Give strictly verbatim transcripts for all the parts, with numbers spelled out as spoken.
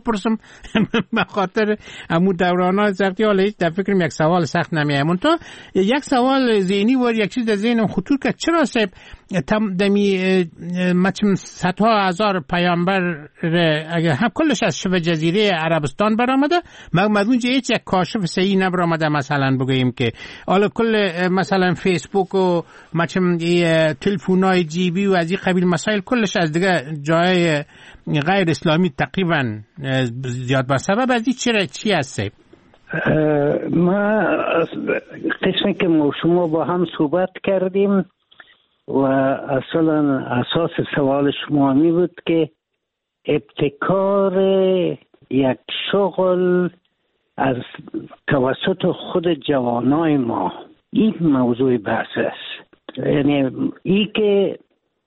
بپرسم به خاطر امو دوران زرتی حالا در فکرم یک سوال سخت نمیه. تو یک سوال ذهنی و یک چیز در ذهنم خطور که چرا سب تم دمی مچم صدها هزار پیامبر اگر هم کلش از شبه جزیره عربستان برآمده مگمدون جه هیچ یک کاشف صحیح نبرآمده، مثلا بگوییم که حالا کل مثلا فیسبوک و مچم تلفن‌های جیبی و از این قبیل مسائل کلش از دیگه جای غیر اسلامی تقریبا زیاد با سبب از این چرا چی هسته؟ ما قسمی که ما شما با هم صحبت کردیم و اصلا اساس سوال شما می بود که ابتکار یک شغل از توسط خود جوانای ما این موضوع بحث است. یعنی این که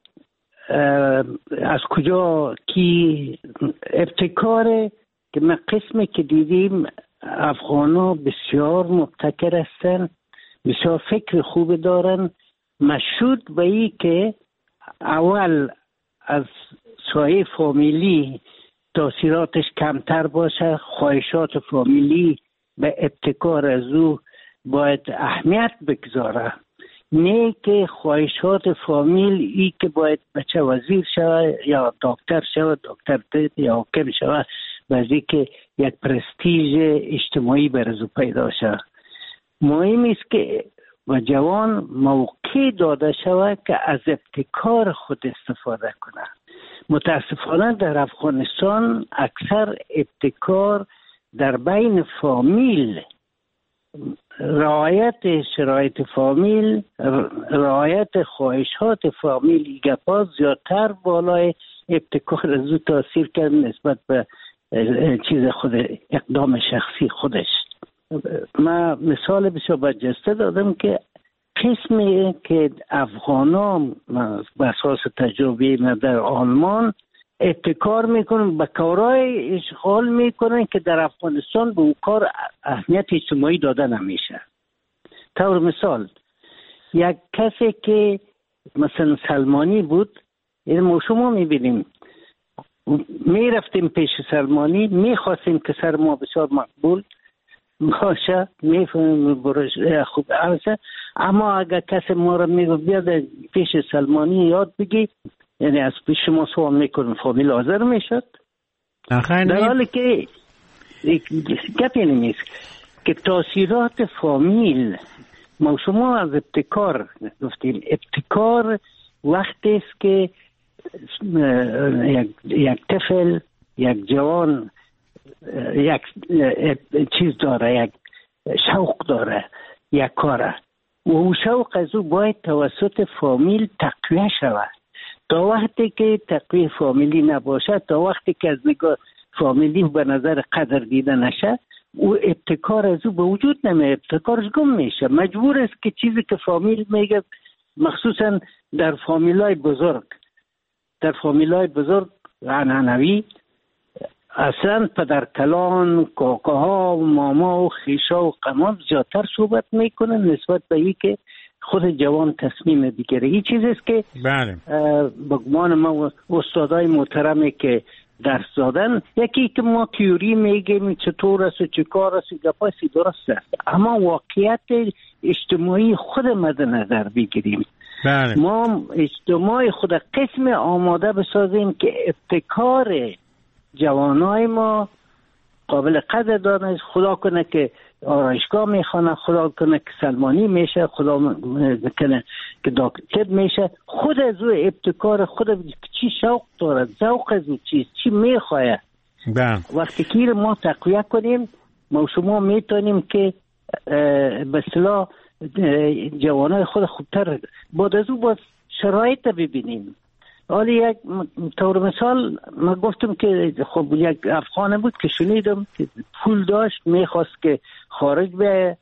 از کجا کی ابتکار که ما قسمی که دیدیم افغانا بسیار مبتکر هستن، بسیار فکر خوب دارن، مشهود به این که اول از سایه فامیلی تاثیراتش کمتر باشه، خواهشات فامیلی به ابتکار از او باید اهمیت بگذاره، نه که خواهشات فامیل ای که باید بچه وزیر شود یا دکتر شود، دکتر یا حاکم شود، بعضی که یک پرستیژ اجتماعی برزو پیدا شود. مهم است که و جوان موقع داده شود که از ابتکار خود استفاده کنه. متاسفانه در افغانستان اکثر ابتکار در بین فامیل، رعایت شرایط فامیل، رعایت خواهشات فامیل گپا زیادتر بالای ابتکار از او تاثیر کرد نسبت به چیز خود اقدام شخصی خودش. من مثال بسیار برجسته دادم که قسمی که افغانان به اساس تجربه من در آلمان ابتکار میکنن، به کارهای اشغال میکنن که در افغانستان به اون کار اهمیت اجتماعی داده نمیشه. طور مثال یک کسی که مثلا سلمانی بود، این ما شما میبینیم میرفتیم پیش سلمانی، میخواستیم که سر ما بسیار مقبول باشه، میفهمیم برش خوب عرضه، اما اگر کسی ما را میگو بیاد پیش سلمانی یاد بگی، یعنی از پیش شما سوال میکنن فامیل حاضر میشد، در حالی که گپی نمیست که تاثیرات فامیل ما شما از ابتکار گفتیم. ابتکار وقتی است که یک, یک طفل، یک جوان یک چیز داره، یک شوق داره، یک کاره و اون شوق از او باید توسط فامیل تقویه شود. تا وقتی که تقویه فامیلی نباشه، تا وقتی که از نگاه فامیلی به نظر قدر دیده نشه، او ابتکار از او به وجود نمیاد، ابتکارش گم میشه. مجبور است که چیزی که فامیل میگه، مخصوصا در فامیلای بزرگ در فامیلای بزرگ عنعنوی، اصلا پدر کلان، کاکاها و ماما و خیشا و قمام زیادتر صحبت میکنن نسبت به این که خود جوان تصمیم بگیره. این چیز است که بله با گمان ما استادای محترمی که درس دادن، یکی که ما تیوری میگیم چطور است و چه کار است، گپاسی درست است، اما واقعیت اجتماعی خود مد نظر بگیریم. بله. ما اجتماع خود قسم آماده بسازیم که ابتکار جوانای ما قابل قدر دانه. خدا کنه که آرایشگاه میخوانه، خدا کنه که سلمانی میشه، خدا کنه که دکتر میشه. خود از او ابتکار خود چی شوق داره، ذوق از او چیز چی میخواه، وقتی که ما تقویه کنیم، ما شما میتونیم که به اصطلاح جوانای خود خوبتر بعد از او با شرایط ببینیم. حالی یک طور مثال من گفتم که خب یک افغان بود که شنیدم که پول داشت، میخواست که خارج به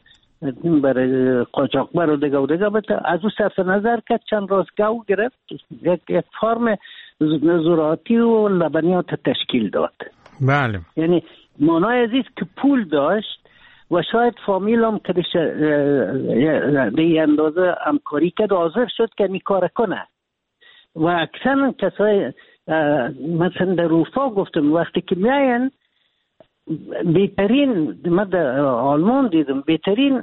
برای قاچاقبر و دیگه و دیگه بده، از او صرف نظر کرد، چند راست گو گرفت، یک, یک فرم زراعتی و لبنیات تشکیل داد. بله. یعنی معنای عزیز که پول داشت و شاید فامیل هم که به اندازه همکاری کرد، حاضر شد که می کار کنه. و اکثر کسای مثلا در اروپا گفتم وقتی که میاین بهترین، من در آلمان دیدم بهترین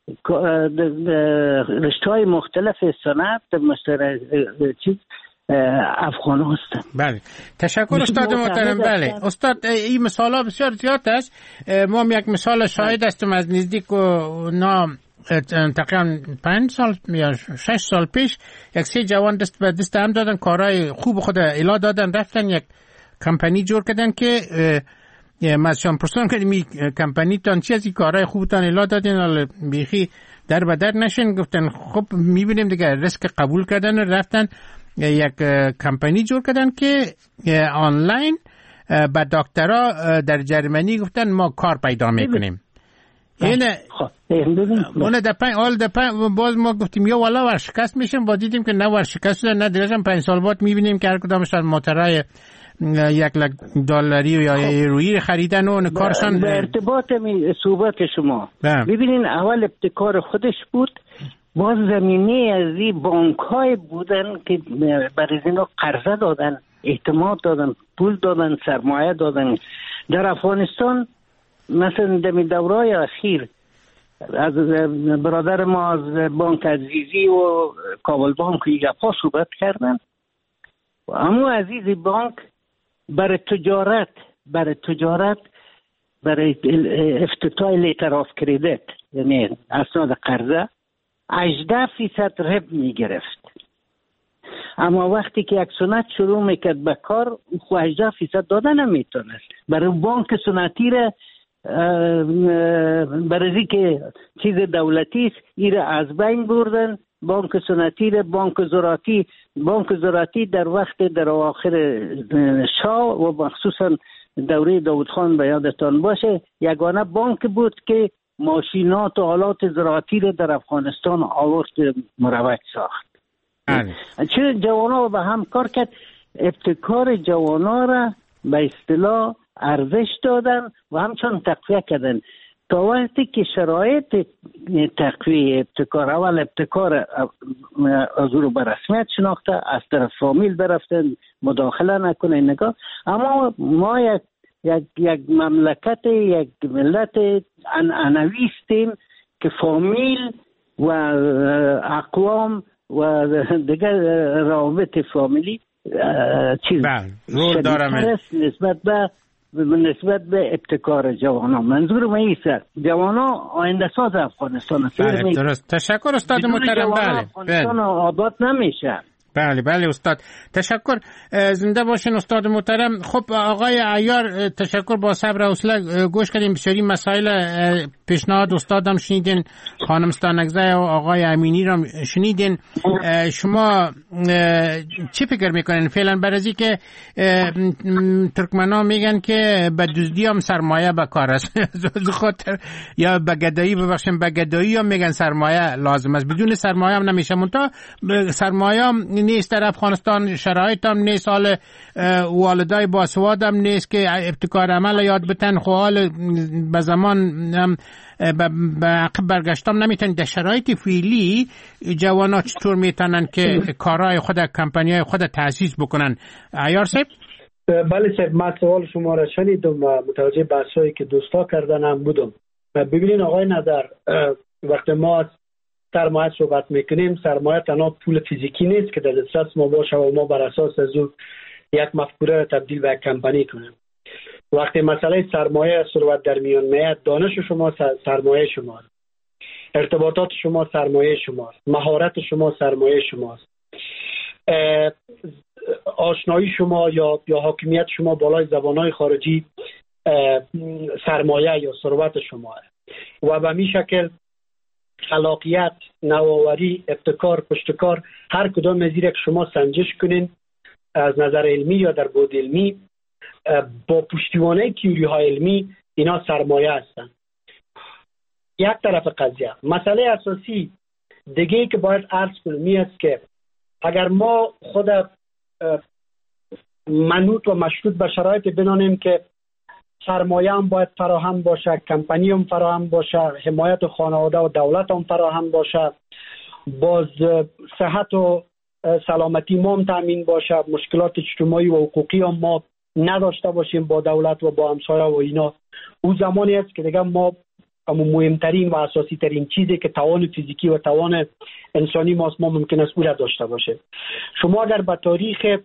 رشته های مختلف صنعت مثلا چیز افغان هستن. بله تشکر استاد محترم. بله استاد این مثال ها بسیار زیاد است. ما یک مثال شاهد هستم از نزدیک و نام تقریبا پنج سال یا شش سال پیش یک سه جوان دست به دست هم دادن، کارهای خوب خود الا دادن، رفتن یک کمپانی جور کردن که مازشان پرسان که می کمپانی تان چی از این کارهای خوبتان الا دادین ولی بیخی در بدر نشن. گفتن خب میبینیم دیگه ریسک قبول کردن، رفتن یک کمپانی جور کردن که آنلاین با دکترها در جرمنی گفتن ما کار پیدا میکنیم. اینه اون دپای اول دپای باز ما گفتیم یا والا ورشکست میشیم، با دیدیم که نه ورشکست شدن نه درشم پنج سال بعد میبینیم که هر کدامشان موترای یک لک دلاری یا یورویی خریدن و کارشان. به ارتباط می صحبت شما ببینین اول ابتکار خودش بود، باز زمینه از این بانک های بودن که برای اینا قرضه دادن، اعتماد دادن، پول دادن، سرمایه دادن. در افغانستان مثلا در دورای اخیر از برادر ما از بانک عزیزی و کابل بانک یک گپا صحبت کردن. اما عزیزی بانک برای تجارت برای تجارت برای افتتاح لیتر آف کردیت یعنی اسناد قرضه هجده فیصد رب می گرفت، اما وقتی که یک سنت شروع میکرد به کار خو هجده فیصد دادن نمیتونست. برای بانک سنتی را برای که چیز دولتی است ایره از بین بردن. بانک سنتی را بانک زراعتی بانک زراعتی در وقت در آخر شاه و مخصوصا دوره داود خان به یادتان باشه یگانه بانک بود که ماشینات و آلات زراعتی را در افغانستان آورد مروج ساخت. چه جوانا به هم کار کرد، ابتکار جوانا را به اصطلاح ارزش دادن و همچنان تقویه کردن تا وقتی که شرایط تقویه ابتکار اول ابتکار از رو به رسمیت شناخته، از طرف فامیل برفتن مداخله نکنه نگاه. اما ما یک یک یک مملکت یک ملت عنعنوی هستیم که فامیل و اقوام و دیگر روابط فامیلی چیز رول داره نسبت به نسبت به ابتکار جوانا. منظور من ایست جوانا آینده ساز افغانستان است. بله درست. تشکر استاد محترم. بله افغانستان آباد نمیشه. بله بله استاد تشکر، زنده باشین استاد محترم. خب آقای عیار تشکر، با صبر و حوصله گوش کردیم، بسیاری مسائل پیشنهاد استادم شنیدین، خانم ستانکزی و آقای امینی را شنیدین. شما چی فکر میکنین فعلا برای که ترکمنا میگن که به دزدی هم سرمایه به کار است خاطر یا به گدایی ببخشیم به گدایی هم میگن سرمایه لازم است، بدون سرمایه هم نمیشه. منتها سرمایه هم نیست در افغانستان، شرایط هم نیست، حال والدای باسواد هم نیست که ابتکار عمل یاد بتن، خو حال به زمان به عقب برگشتم نمیتونن. در شرایط فعلی جوانا چطور میتونن که کارهای خود کمپانیای خود تأسیس بکنن؟ عیار صاحب. بله صاحب، من سوال شما را شنیدم و متوجه بحثایی که دوستا کردن هم بودم. ببینین آقای نظر، وقتی ما سرمایه صحبت میکنیم، سرمایه تنها پول فیزیکی نیست که در دسترس ما باشه و ما بر اساس از او یک مفکوره را تبدیل به یک کمپانی کنیم. وقتی مسئله سرمایه صورت در میان میاد، دانش شما سرمایه شماست، ارتباطات شما سرمایه شماست، مهارت شما سرمایه شماست، آشنایی شما یا یا حاکمیت شما بالای زبانهای خارجی سرمایه یا ثروت شما و به می شکل خلاقیت، نوآوری، ابتکار، پشتکار، هر کدام از که شما سنجش کنین از نظر علمی یا در بعد علمی با پشتیبانی تئوری های علمی، اینا سرمایه هستند. یک طرف قضیه. مسئله اساسی دیگه که باید عرض کنیم است که اگر ما خود منوط و مشروط به شرایط بنانیم که سرمایه هم باید فراهم باشه، کمپانی هم فراهم باشه، حمایت خانواده و دولت هم فراهم باشه، باز صحت و سلامتی ما هم تامین باشه، مشکلات اجتماعی و حقوقی هم ما نداشته باشیم با دولت و با همسایه و اینا، اون زمانی است که دیگه ما اما مهمترین و اساسی ترین چیزی که توان فیزیکی و توان انسانی ماست ما ممکن است او را داشته باشه. شما اگر به تاریخ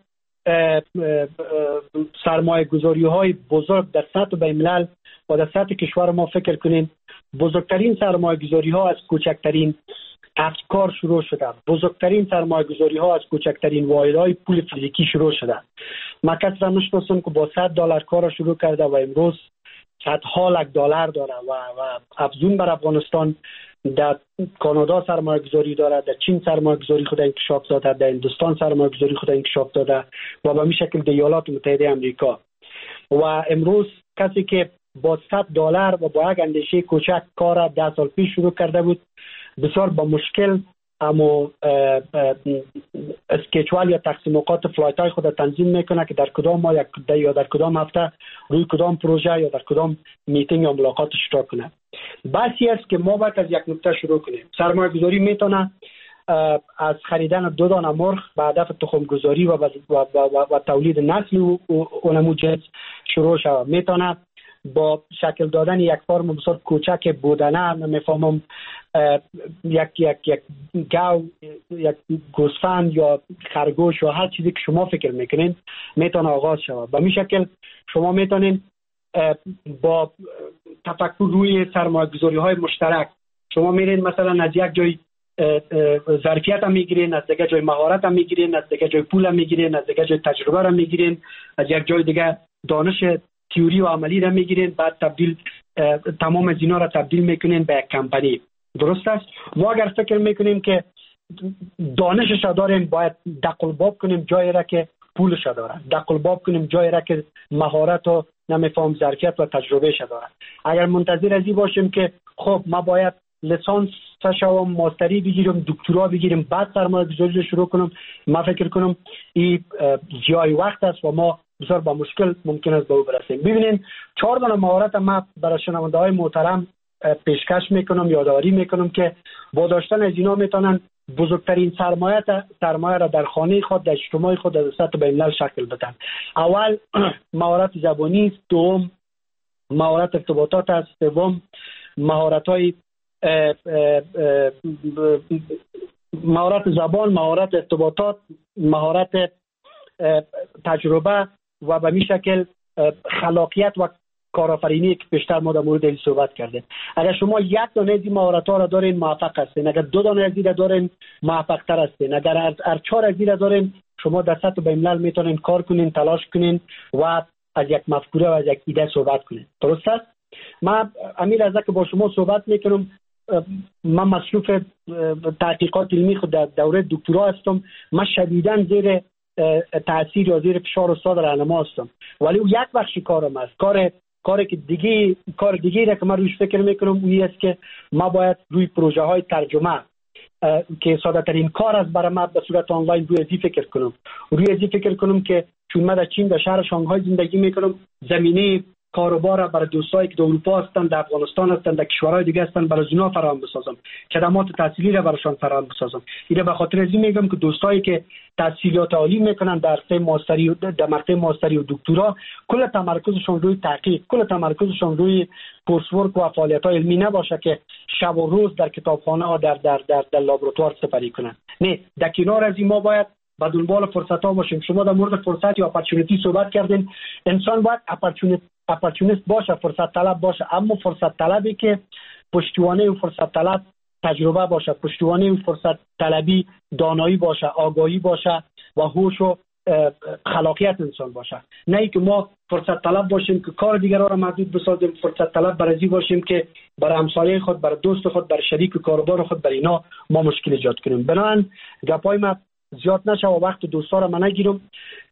سرمایه گذاری های بزرگ در سطح بین‌الملل و در سطح کشور ما فکر کنین، بزرگترین سرمایه گذاری ها از کوچکترین افکار شروع شده، بزرگترین سرمایه گذاری ها از کوچکترین واحدهای پول فیزیکی شروع شده. ما کسی را نشناسم که با صد دلار کار شروع کرده و امروز صدها لک دلار داره و و افزون بر افغانستان در کانادا سرمایه گذاری داره، در چین سرمایه گذاری خود انکشاف داده، در هندوستان سرمایه گذاری خود انکشاف داده و به می شکل در ایالات متحده آمریکا. و امروز کسی که با صد دلار و با یک اندیشه کوچک کار ده سال پیش شروع کرده بود، بسیار با مشکل اما اسکیچوال یا تقسیم اوقات فلایت های خود تنظیم میکنه که در کدام ماه یا در کدام هفته روی کدام پروژه یا در کدام میتینگ یا ملاقات اشتراک کنه. بحثی است که ما باید از یک نقطه شروع کنیم. سرمایه گذاری میتونه از خریدن دو دانه مرغ به هدف تخم گذاری و, و, و, و, و تولید نسل و اونمو جنس شروع شود. میتونه با شکل دادن یک فرم بسیار کوچک بودنه، نمیفهمم یک یک یک گاو، یک گوسفند یا خرگوش یا هر چیزی که شما فکر میکنین میتونه آغاز شود. به می شکل شما میتونین با تفکر روی سرمایه‌گذاری های مشترک، شما میرین مثلا از یک جای ظرفیت هم میگیرین، از دیگه جای مهارت هم میگیرین، از دیگه جای پول هم میگیرین، از دیگه جای تجربه هم میگیرین، از یک جای دیگه دانش تئوری و عملی را میگیرین، بعد تبدیل تمام از اینا را تبدیل میکنین به یک کمپانی. درست است؟ ما اگر فکر میکنیم که دانشش داریم، باید دقلباب کنیم جایی را که پولش داره، دقلباب کنیم جایی را که مهارت و نمیفهم ظرفیت و تجربهش داره. اگر منتظر ازی باشیم که خب ما باید لیسانس شوم، ماستری بگیرم، دکترا بگیریم، بعد سرمایه گذاری رو شروع کنم، ما فکر کنم این جای وقت است و ما بسیار با مشکل ممکن است به او برسیم. ببینین چهار تا مهارت ما برای شنونده های محترم پیشکش میکنم، یادآوری میکنم که با داشتن از اینا میتونن بزرگترین سرمایه سرمایه را در خانه خود، در اجتماع خود، در سطح بین‌الملل شکل بدن. اول مهارت زبانی است، دوم مهارت ارتباطات است، سوم مهارت های مهارت زبان، مهارت ارتباطات، مهارت تجربه و به می شکل خلاقیت و کارآفرینی که بیشتر ما در مورد این صحبت کردیم. اگر شما یک دانه از این مهارت‌ها را دارین موفق هستین، اگر دو دانه از این را دارین موفق تر هستین، اگر هر چهار از این را دارین شما در سطح بین‌الملل میتونین کار کنین، تلاش کنین و از یک مفکوره و از یک ایده صحبت کنین. درست است؟ من امیر از که با شما صحبت میکنم، من مصروف تحقیقات علمی خود در دوره دکترا هستم، من شدیداً زیر تاثیر یا زیر فشار استاد راهنما هستم، ولی او یک بخش کارم است. کار کاری که دیگه کار دیگه را که من روش فکر میکنم اون است که ما باید روی پروژه های ترجمه که ساده ترین کار است برای ما به صورت آنلاین روی ازی فکر کنم روی ازی فکر کنم که چون من در چین در شهر شانگهای زندگی میکنم، زمینه کاروبار برای دوستایی که در اروپا هستند، در افغانستان هستند، در کشورهای دیگه هستند برای اونا فراهم بسازم، خدمات تحصیلی را براشون فراهم بسازم. اینو به خاطر ازی میگم که دوستایی که تحصیلات عالی میکنن در رشته ماستری و در مرحله ماستری و دکترا، کل تمرکزشون روی تحقیق، کل تمرکزشون روی کورس ورک و فعالیت‌های علمی نباشه که شب و روز در کتابخانه ها در در در, در لابراتوار سپری کنن. نه، در کنار از این ما باید با دنبال فرصت ها باشیم. شما در مورد فرصت یا اپورتونتی صحبت کردین. انسان باید اپورتونیست اپورتونیست باشه، فرصت طلب باشه، اما فرصت طلبی که پشتوانه اون فرصت طلب تجربه باشه، پشتوانه اون فرصت طلبی دانایی باشه، آگاهی باشه و هوش و خلاقیت انسان باشه. نه اینکه ما فرصت طلب باشیم که کار دیگران را محدود بسازیم، فرصت طلب برای باشیم که برای همسایه خود، برای دوست خود، برای شریک کاروبار خود، برای اینا ما مشکل ایجاد کنیم. بنابراین گپای ما زیاد نشه و وقت دوستا را من نگیرم.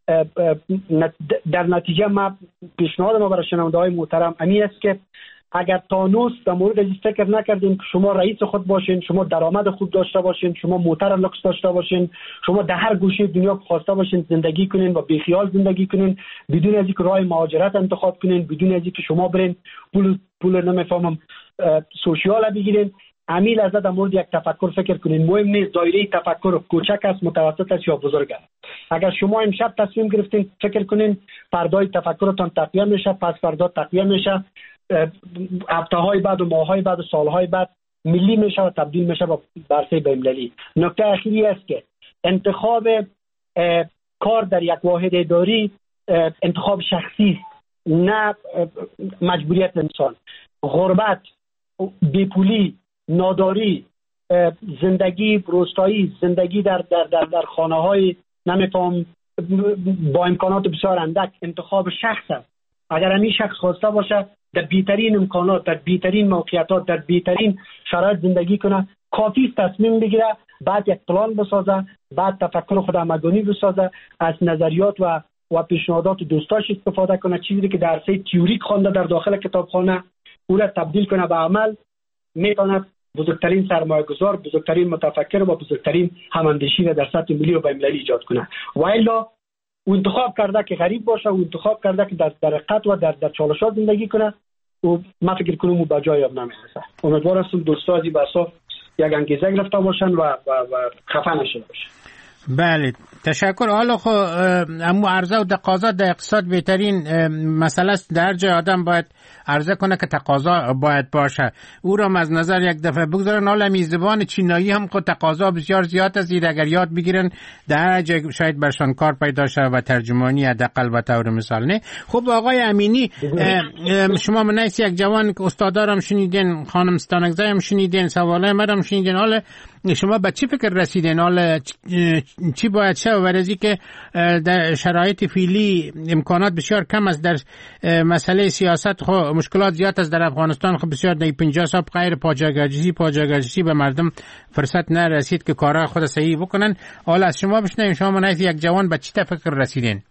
در نتیجه ما پیشنهاد ما برای شنونده های محترم امی است که اگر تانوس در مورد این فکر نکردیم که شما رئیس خود باشین، شما درآمد خوب داشته باشین، شما موتر لوکس داشته باشین، شما در هر گوشه دنیا خواسته باشین زندگی کنین و بیخیال زندگی کنین، بدون از اینکه راه مهاجرت انتخاب کنین، بدون از اینکه شما برین پول پول نمیفهمم سوشیال بگیرین، همین لحظه در مورد یک تفکر فکر کنین. مهم نیست دایره تفکر کوچک است، متوسط است یا بزرگ است. اگر شما امشب تصمیم گرفتین فکر کنین فردای تفکرتان تقویت میشه، پس فردا تقویت میشه، هفته های بعد و ماه های بعد و سال های بعد ملی میشه و تبدیل میشه به برسه بین‌المللی. نکته اخیری است که انتخاب کار در یک واحد اداری انتخاب شخصی، نه مجبوریت انسان. غربت، بیپولی، ناداری، زندگی روستایی، زندگی در در در, در خانه های نمیفهم با امکانات بسیار اندک انتخاب شخص است. اگر همین شخص خواسته باشه در بیترین امکانات، در بیترین موقعیتات، در بیترین شرایط زندگی کنه، کافی تصمیم بگیره، بعد یک پلان بسازه، بعد تفکر خود آمدانی بسازه، از نظریات و و پیشنهادات دوستاش استفاده کنه، چیزی که در درس تئوریک خوانده در داخل کتابخانه او را تبدیل کنه به عمل، میتواند بزرگترین سرمایه گذار، بزرگترین متفکر و بزرگترین هماندیشی را در سطح ملی و بین‌المللی ایجاد کنه. و الا او انتخاب کرده که غریب باشه، او انتخاب کرده که در در قط و در در چالشات زندگی کنه، و ما فکر کنم او به جای نمیرسه. امیدوارم دوستان از این بحثا یک انگیزه گرفته باشن و و, و خفه نشده باشن. بله، تشکر. حالا خب امو عرضه و تقاضا در اقتصاد بهترین مسئله است. در جای آدم باید عرضه کنه که تقاضا باید باشه، او را از نظر یک دفعه بگذارن. حالا می زبان چینایی هم خود تقاضا بسیار زیاد است، اگر یاد بگیرن در جای شاید برشان کار پیدا شه و ترجمانی حداقل به طور مثال. نه خب آقای امینی، شما منیس یک جوان که استادارم شنیدین، خانم ستانکزی هم شنیدین، سوالای مرا شنیدین، حالا شما به چی فکر رسیدین؟ حالا چی باید شه؟ ورزی که در شرایط فعلی امکانات بسیار کم است، در مسئله سیاست خب مشکلات زیاد است در افغانستان، خب بسیار در پنجاه سال غیر پاجاگرجسی پاجاگرجسی به مردم فرصت نرسید که کارا خود صحیح بکنن. حالا از شما بشنویم، شما منیز یک جوان به چی فکر رسیدین؟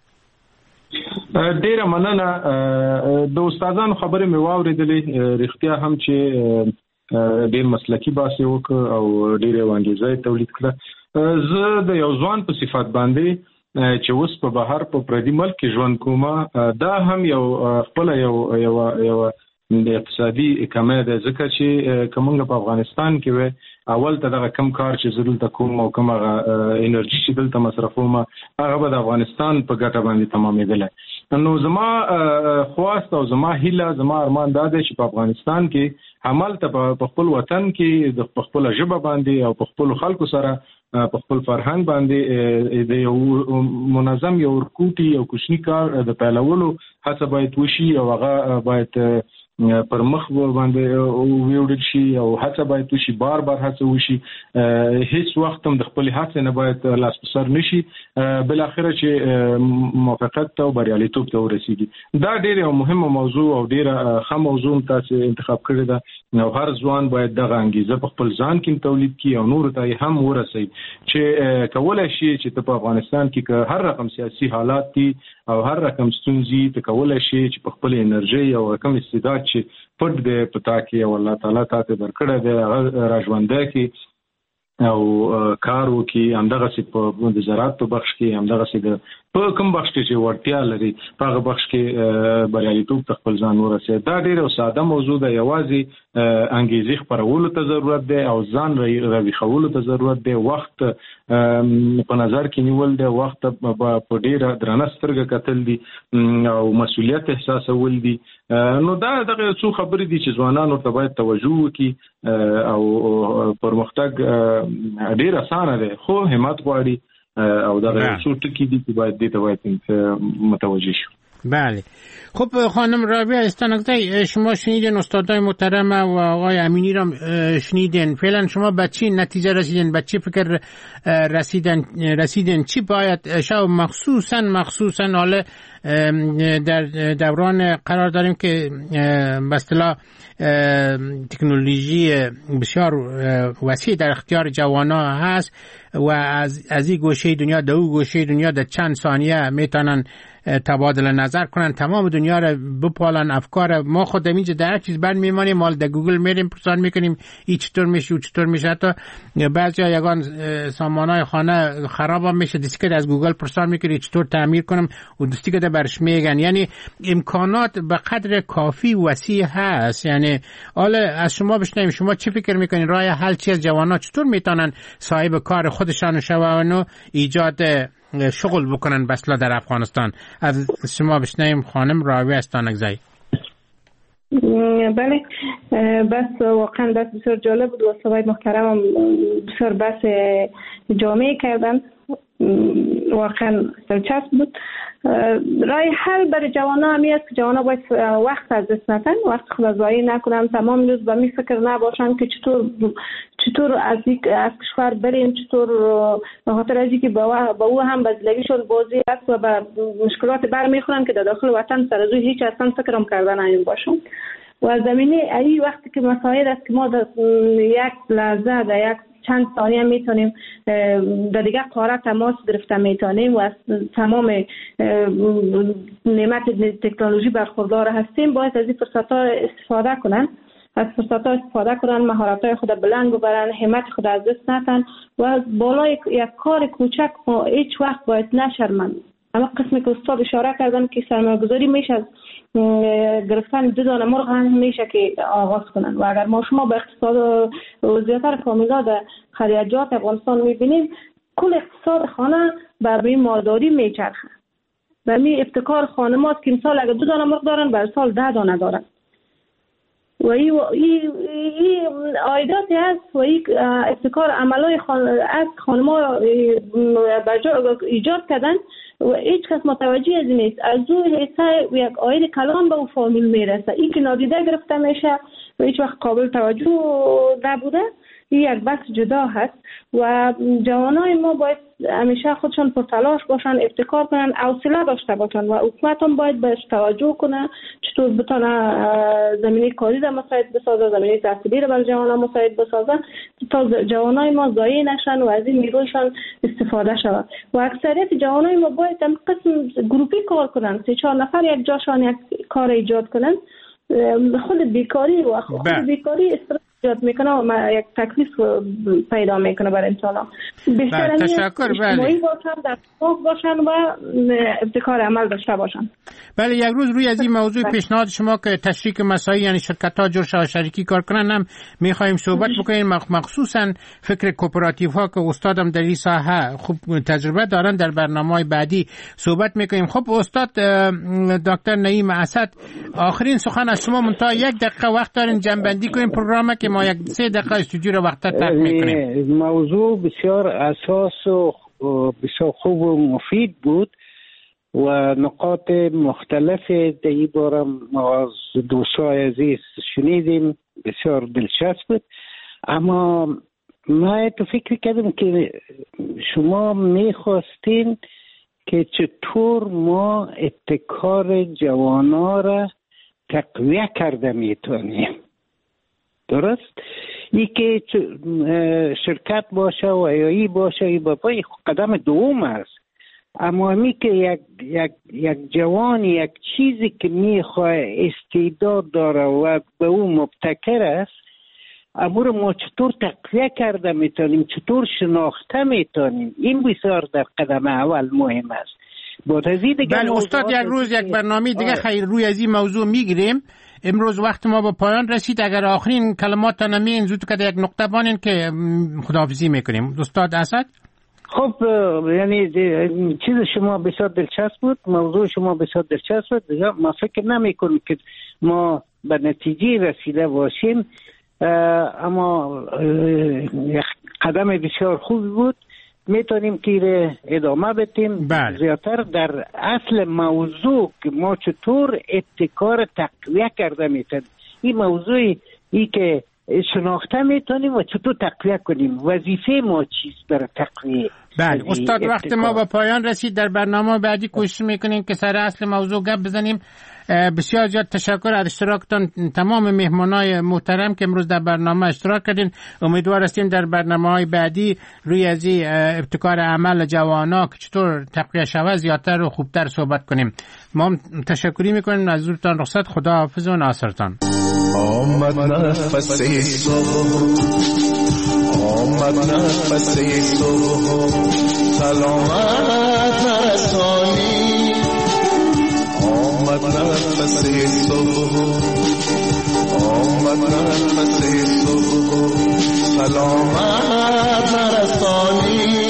ډیره مننه. د استادانو خبرې مې واورېدلې، رښتیا هم چې ډیر مسلکی باسي وک او ډیره وانګیزه تولید کړه. زه د یو ځوان په صفات باندې چې اوس په بهر په پردي ملک کې ژوند کوم، دا هم یو خپل یو یو یو اقتصادي کمه ده، ځکه چې کومه په افغانستان کې و اول ته دغه کم کار چې زرل ته کوم او کومه انرژي چې دلته مصرفوم هغه به د افغانستان په ګټه باندې تمامېدل. نو زما خواست او زما هیله، زما ارمان دا دی چې په افغانستان کې عمل ته په خپل وطن کې د خپل ژبه باندې او په خپل خلکو سره په خپل فرهنګ باندې د یو منظم یو ورکوټي او کوچنی کار د پیلولو هڅه باید وشي او هغه باید پر مخ باندې ویوړل شي او هڅه باید وشي، بار بار هڅه وشي، هیڅ وخت هم د خپل هڅې نه باید لاس په سر نشي، بل اخره چې موافقت او بریالیتوب ته ورسیږي. دا ډیره مهمه موضوع او ډیره ښه موضوع تاسو انتخاب کړی ده. نو هر ځوان باید دغه انګیزه په خپل ځان کې تولید کړي او نور ته هم ورسوي چې کولای شي چې په افغانستان کې هر رقم سیاسي حالات دي او هر رقم ستونزې ته کولای شي چې په خپل انرژي او رقم استعداد چې پټ دی پتا کې او الله تعالی تاسو درکړه دی هغه راژوندای کی او کار وکي، همدغه سي په د زراعت په بخش کې، همدغه سي د په کوم بخش کې چې ورتیا لري په هغه بخش کې بریالیتوب خپل ځان ورسوي. دا ډیره ساده موضوع ده، یوازې انګیزې خپرولو ته ضرورت دی او ځان راوي خولو ته ضرورت دی، وخت په نظر کې نیول دی، وخت په ډیره درنه سترګه کتل دي او مسؤلیت احساسول دي. نو دا دغه څو خبرې دي چې ځوانان ورته باید توجه وکړي او پرمختګ ډیر اسانه دی خو همت غواړي او دغه څو ټکي دي چې باید دې ته باید متوجه شو. بله. خب خانم رابعه استانکزی، شما شنیدین استادای محترم و آقای امینی را شنیدین، فعلا شما به چی نتیجه رسیدین، به چی فکر رسیدن رسیدین چی باید شو مخصوصا مخصوصا حالا در دوران قرار داریم که به اصطلاح تکنولوژی بسیار وسیع در اختیار جوانان هست، و از از این گوشه دنیا در اون گوشه دنیا در چند ثانیه میتونن تبادل نظر کنن، تمام دنیا رو بپالن. افکار ما خود اینجا در هر چیز بند میمانیم، مال در گوگل میریم پرسان میکنیم این چطور میشه و چطور میشه. حتی بعضی یگان سامانهای خانه خراب هم میشه، دستی که از گوگل پرسان میکنی چطور تعمیر کنم و دستی که برش میگن. یعنی امکانات به قدر کافی وسیع هست. یعنی حالا از شما بشنویم، شما چی فکر میکنین راه حل چی از جوانان چطور میتونن صاحب کار خودشان شون و ایجاد شغل بکنن بسلا در افغانستان؟ از شما بشنویم خانم راوی استانکزی. بله، بس واقعا بس بسیار جالب بود و صحبت محترم هم بسیار بس جامعه کردن، واقعا دلچسب بود. راه حل برای جوانا همی است که جوانا باید وقت از دست ندن، وقت خود ضایع نکنن، تمام روز به می فکر نباشن که چطور چطور از یک از کشور بریم، چطور به خاطر از اینکه با او هم بزلگیشون بازی است و به مشکلات برمیخورن که در داخل وطن سر از هیچ اصلا فکرم کردن این باشن. و زمینه ای وقتی که مسائل است که ما در یک لحظه در یک چند ثانیه میتونیم در دیگه قاره تماس گرفته میتونیم و از تمام نعمت تکنولوژی برخوردار هستیم، باید از این فرصت ها استفاده کنن، از فرصت ها استفاده کنن، مهارت های خود بلند ببرن، همت خود از دست ندن و از بالای یک کار کوچک ما هیچ وقت باید نشرمند. اما قسمی که استاد اشاره کردن که سرمایه‌گذاری میشه از گرفتن دو دانه مرغ هم میشه که آغاز کنن و اگر ما شما به اقتصاد وضعیت فامیلا در خلیجات افغانستان میبینیم، کل اقتصاد خانه بر این مالداری میچرخه. و می ابتکار خانمات که مثال اگر دو دانه مرغ دارن بر سال ده دانه دارن و این عایداتی هست و این ابتکار عملای خان... از خانم‌ها ایجاد کردن و هیچ کس متوجه از نیست. از او حصه یک عاید کلان به اون فامیل میرسه، این که نادیده گرفته میشه و هیچ وقت قابل توجه نبوده. این یک بحث جدا هست و جوانای ما باید همیشه خودشان پرتلاش باشن، ابتکار کنن، حوصله داشته باشن و حکومت هم باید بهش توجه کنه، چطور بتونه زمینه کاری را مساعد بسازه، زمینه تحصیلی را برای جوانان مساعد بسازه تا جوانای ما ضایع نشن و از این نیرویشان استفاده شود. و اکثریت جوانای ما باید هم قسم گروپی کار کنن، سه چهار نفر یک جاشان یک کار ایجاد کنن. خود بیکاری و خود بیکاری استرس ایجاد میکنه و یک تکلیف پیدا میکنه برای انسان. بیشتر تشکر. بله باشن در خواب باشن و ابتکار عمل داشته باشن. بله، یک روز روی از این موضوع پیشنهاد شما که تشریک مساعی یعنی شرکت ها جور شو شریکی کار کنن هم میخوایم صحبت بکنیم، مخصوصا فکر کوپراتیو ها که استادم در این ساحه خوب تجربه دارن، در برنامه‌های بعدی صحبت میکنیم. خب استاد دکتر نعیم اسد، آخرین سخن از شما، منتها یک دقیقه وقت دارین جنبندی کنیم پروگرام که ما یک سه دقیقه استودیو رو وقت ترک میکنیم. موضوع بسیار اساس و بسیار خوب و مفید بود و نقاط مختلف در این باره ما از دوستای عزیز شنیدیم، بسیار دلچسب بود. اما ما تو فکر کردم که شما میخواستین که چطور ما ابتکار جوانا را تقویه کرده میتونیم. درست؟ ای که شرکت باشه و ایایی باشه ای بابا قدم دوم است. اما می که یک, یک, یک جوان یک چیزی که میخواه استعداد داره و به اون مبتکر است، اما رو ما چطور تقویه کرده میتونیم، چطور شناخته میتونیم، این بسیار در قدم اول مهم است. بله استاد، یک روز یک برنامه دیگه خیر روی از این موضوع میگیریم. امروز وقت ما به پایان رسید. اگر آخرین کلمات نمیین زود که یک نقطه بانین که خداحافظی میکنیم. استاد اسد. خب یعنی چیز شما بسیار دلچسب بود، موضوع شما بسیار دلچسب بود. ما فکر نمی کنیم که ما به نتیجه رسیده باشیم، اما یک قدم بسیار خوب بود. میتونیم که ادامه بدیم. بله. زیادتر در اصل موضوع که ما چطور ابتکار تقویه کرده میتونیم. این موضوعی ای که شناخته میتونیم و چطور تقویه کنیم؟ وظیفه ما چیست برای تقویه؟ بله استاد، وقت ما به پایان رسید. در برنامه بعدی کوشش میکنیم که سر اصل موضوع گپ بزنیم. بسیار زیاد تشکر از اشتراکتان تمام مهمانای محترم که امروز در برنامه اشتراک کردین. امیدوار هستیم در برنامه‌های بعدی روی از ابتکار عمل جوانا که چطور تقویه شود زیادتر و خوبتر صحبت کنیم. ما تشکری میکنیم از حضورتان. رخصت، خدا حافظ و ناصرتان. آمد نفس صبح، آمد نفس صبح، سلامت نرسانی. آمد نفس صبح، آمد نفس صبح، سلامت نرسانی.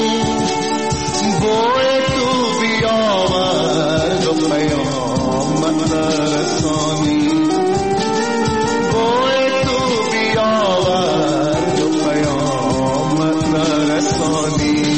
بوی تو بیاورد و پیامت نرسانی. بوی تو بیاورد و پیامت نرسانی.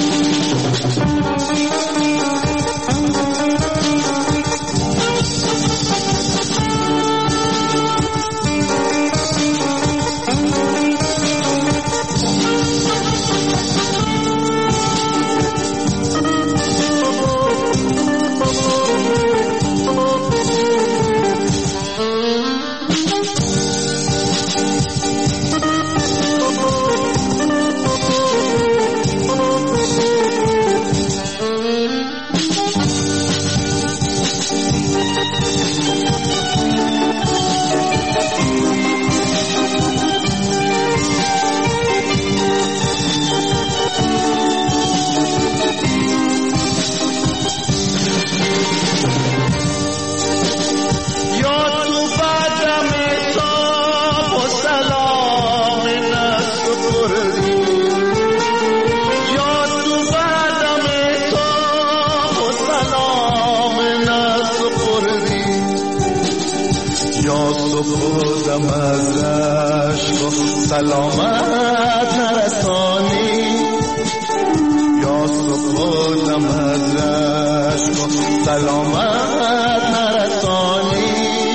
خودم از رشک و سلامت نرسانی. یا خودم از رشک و سلامت نرسانی.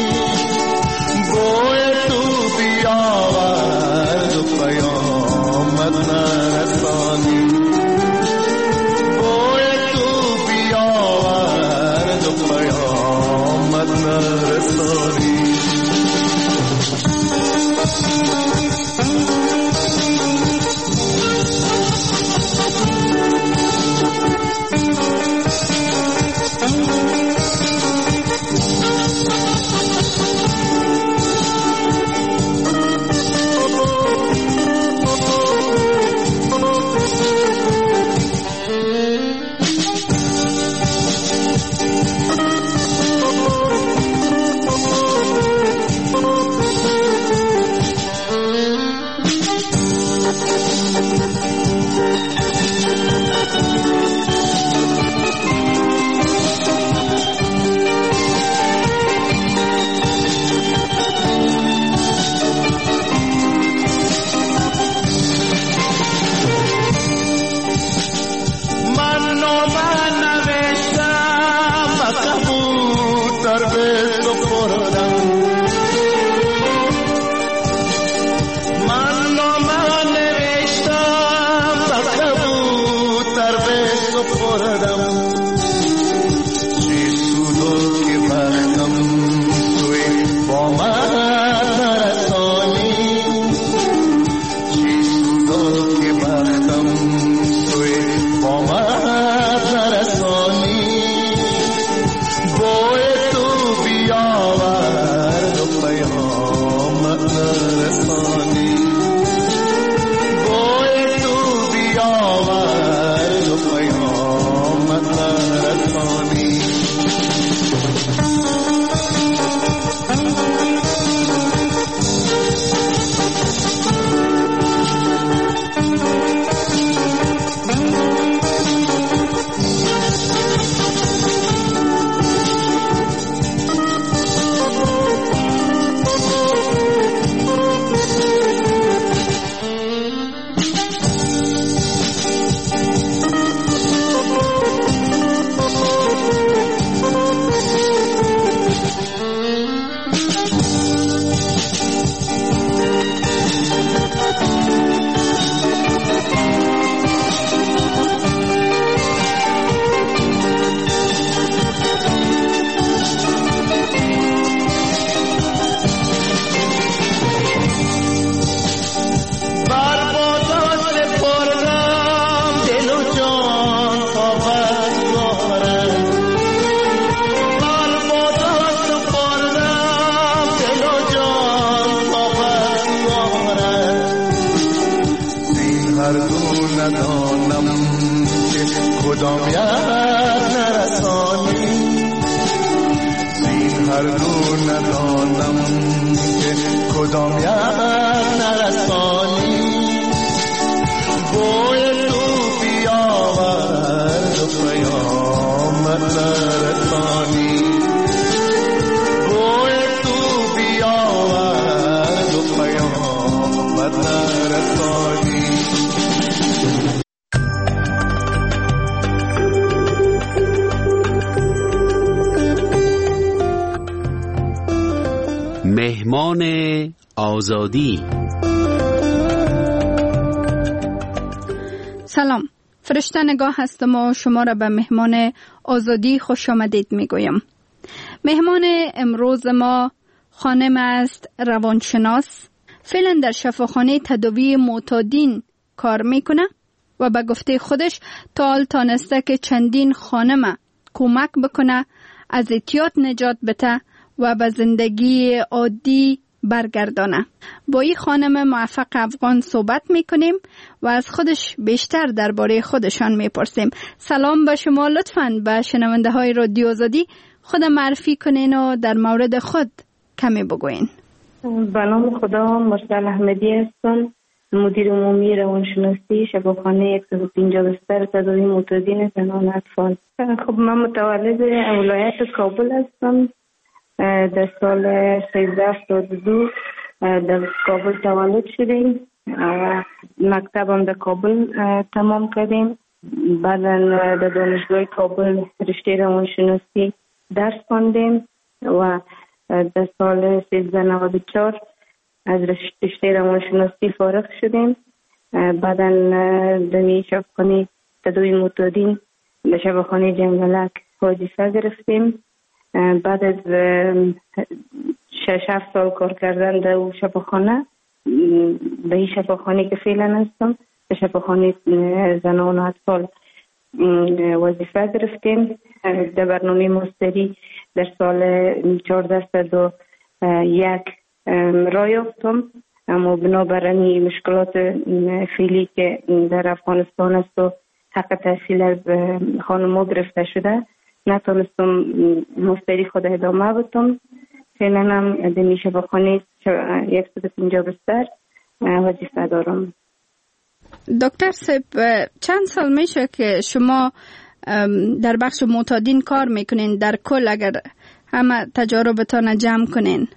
بوی تو بیاورد و پیامت نرسانی. بوی تو بیاورد و پیامت نرسانی. هنگام یاد نرسانی بوی تو بیاورد و قیامت نرسانی بوی تو بیاورد و قیامت نرسانی. مهمان آزادی. سلام، فرشته نگاه هستم و شما را به مهمان آزادی خوش آمدید می گویم. مهمان امروز ما خانم است روانشناس، فعلا در شفاخانه تداوی معتادین کار میکنه و به گفته خودش تا حال تانسته که چندین خانم کمک بکنه از اعتیاد نجات بده و به زندگی عادی برگردانه. با این خانم موفق افغان صحبت میکنیم و از خودش بیشتر درباره خودشان میپرسیم. سلام به شما، لطفاً به شنونده های رادیو آزادی خود معرفی کنین و در مورد خود کمی بگوین. به نام خدا، مرسل احمدی هستم، مدیر عمومی روانشناسی شفاخانه صد و پنجاه بستر تداوی معتادین زنان اطفال. خب من متولد ولایت کابل هستم. در سال سیزده هفتاد و دو در کابل تولد شدیم و مکتبم در کابل تمام کردیم. بعدا در دانشگاه کابل رشته روانشناسی درس خواندیم و در سال سیزده نود و چهار از رشته روانشناسی فارغ شدیم. بعدا در شفاخانه تداوی معتادین در شفاخانه جنگلک وظیفه گرفتیم. بعد از شش هفت سال کار کردن در شفاخانه، به این شفاخانه که فعلا هستم به شفاخانه زنان و اطفال وظیفه گرفتیم. در برنامه ماستری در سال چهارده صد و یک راه یافتم، اما بنابراین مشکلات فعلی که در افغانستان است و حق تحصیل از خانم‌ها گرفته شده نتونستم ماستری خود ادامه بدم. فعلا هم در شفاخانه صد و پنجاه بستر وظیفه دارم. دکتر صاحب، چند سال میشه که شما در بخش معتادین کار میکنین؟ در کل اگر همه تجاربتان جمع کنین.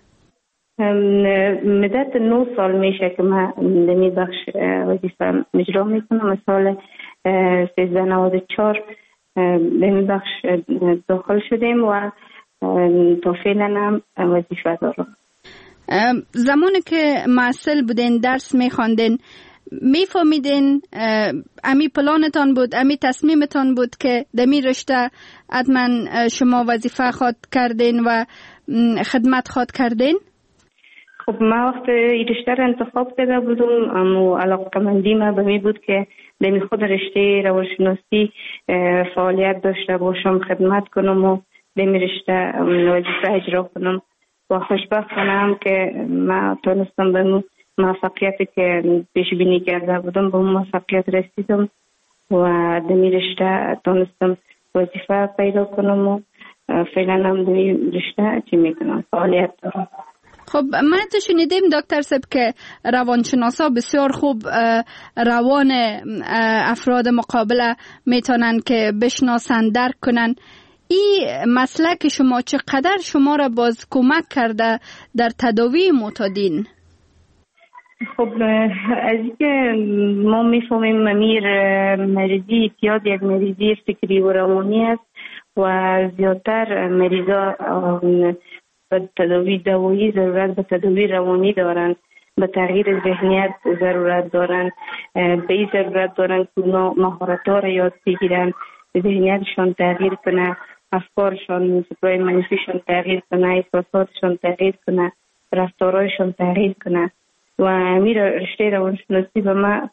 مدت نه سال میشه که من در این بخش وظیفه اجرا میکنم. سال سیزده نود و چهار در این بخش داخل شدیم و تا فعلا هم وظیفه دارم. زمانی که معسل بودین، درس میخواندین، میفهمیدین امی پلانتان بود، امی تصمیمتان بود که دمی رشته حتما شما وظیفه خواد کردین و خدمت خواد کردین؟ خب من وقت این رشته را انتخاب کرده بودم، اما علاقه‌مندی من به می بود که دمی خود رشته روانشناسی فعالیت داشته باشم، خدمت کنم و دمی رشته وظیفه اجرا کنم و خوشبختانم که من تونستم به موفقیتی که پیش بینی کرده بودم به موفقیت رسیدم و دمی رشته تونستم وظیفه پیدا کنم و فعلا هم دمی رشته چی میکنم فعالیت دارم. خب ما تو شنیدیم دکتر صاحب که روانشناسا بسیار خوب روان افراد مقابله میتونن که بشناسن، درک کنن. این مسلک شما چقدر شما را باز کمک کرده در تداوی معتادین؟ خب از اینکه ما میفهمیم امیر مریضی اعتیاد یک مریضی فکری و روانی است و زیادتر مریضا به تداوی دوایی ضرورت به تداوی روانی دارند، به تغییر ذهنیت ضرورت دارند، به این ضرورت دارند که اونا مهارت‌ها را یاد بگیرن، ذهنیتشان تغییر کنه، افکارشان فکرای منفیشان تغییر کنه، احساساتشان تغییر کنه، رفتارهایشان تغییر کنه. و امیر رشته روانشناسی به من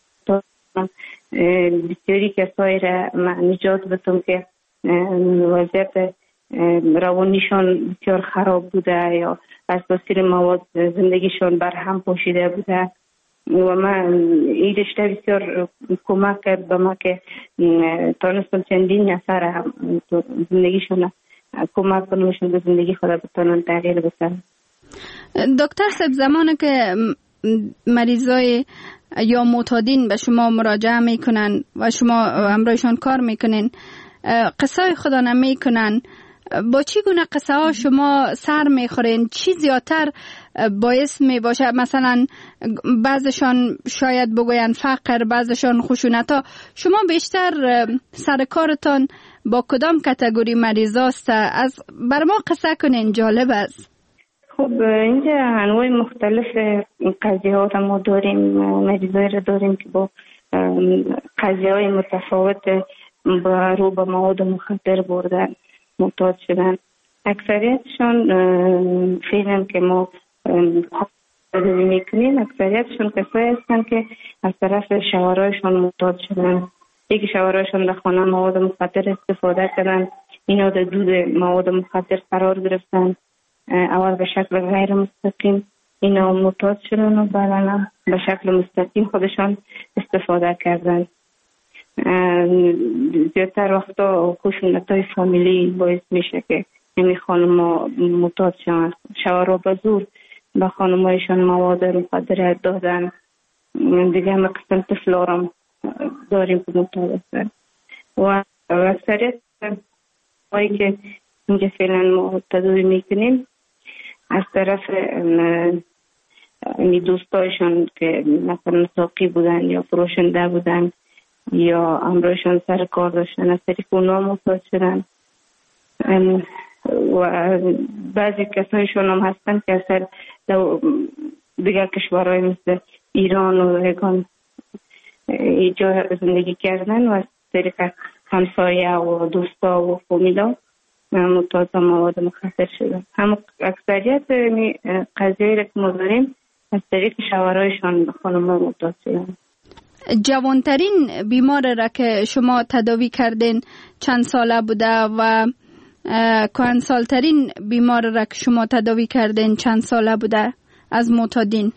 بسیاری کسایی را نجات بدم که وضعیت روانیشان بسیار خراب بوده یا از تاثیر مواد زندگیشان برهم پاشیده بوده و من این رشته بسیار کمک کرد به ما که تانستم چندین نفر هم زندگیشان کمک کنمشون به زندگی خود بتانن تغییر بسن. دکتر صاحب، زمانی که مریضای یا معتادین به شما مراجعه میکنن و شما همراهشان کار میکنین، قصه خدا نمیکنن، با چی گونه قصه ها شما سر میخورین؟ چی زیادتر باعث می باشه؟ مثلا بعضشان شاید بگوین فقر، بعضشان خشونت ها. شما بیشتر سر کارتان با کدام کاتگوری مریضاست؟ از بر ما قصه کنین، جالب است. خب اینجا انواع مختلف قضیه ها را ما داریم، مریضایی را داریم که با قضیه های متفاوت با رو به مواد مخدر بردن معتاد شدن. اکثریتشان فعلا که ما تداوی میکنیم، اکثریتشان کسایی هستند که از طرف شوهرایشان معتاد شدن. یکی شوهرایشان در خانه مواد مخدر استفاده کردن، اینا در دود مواد مخدر قرار گرفتن، اول به شکل غیر مستقیم اینا معتاد شدن و بعدا به شکل مستقیم خودشان استفاده کردن. زیادتر وقتا خشونت‌های فامیلی باعث میشه که این خانم‌ها معتاد شدن. شوهرها به زور به خانم‌هایشان مواد مخدر دادن. دیگه هم قسم طفلارم داریم که معتاد هستن و اکثریت هایی که اینجا فعلا ما تداوی میکنیم از طرف می دوستایشان که مثلا ساقی بودن یا فروشنده بودن یا امروزشان سر کار داشتن، از طریق اونا معتاد شدن. و بعضی کسایشان هم هستن که اصلا دیگر کشورهای مثل ایران و هگان اینجا زندگی کردن و از طریق همسایه و دوستا و فامیلا معتاد مواد مخدر شدن. هم اکثریت قضیه را که ما داریم از طریق شوهرایشان خانم‌ها معتاد شدن. جوانترین بیمار را که شما تداوی کردین چند ساله بوده و کهنسالترین بیمار را که شما تداوی کردین چند ساله بوده از معتادین؟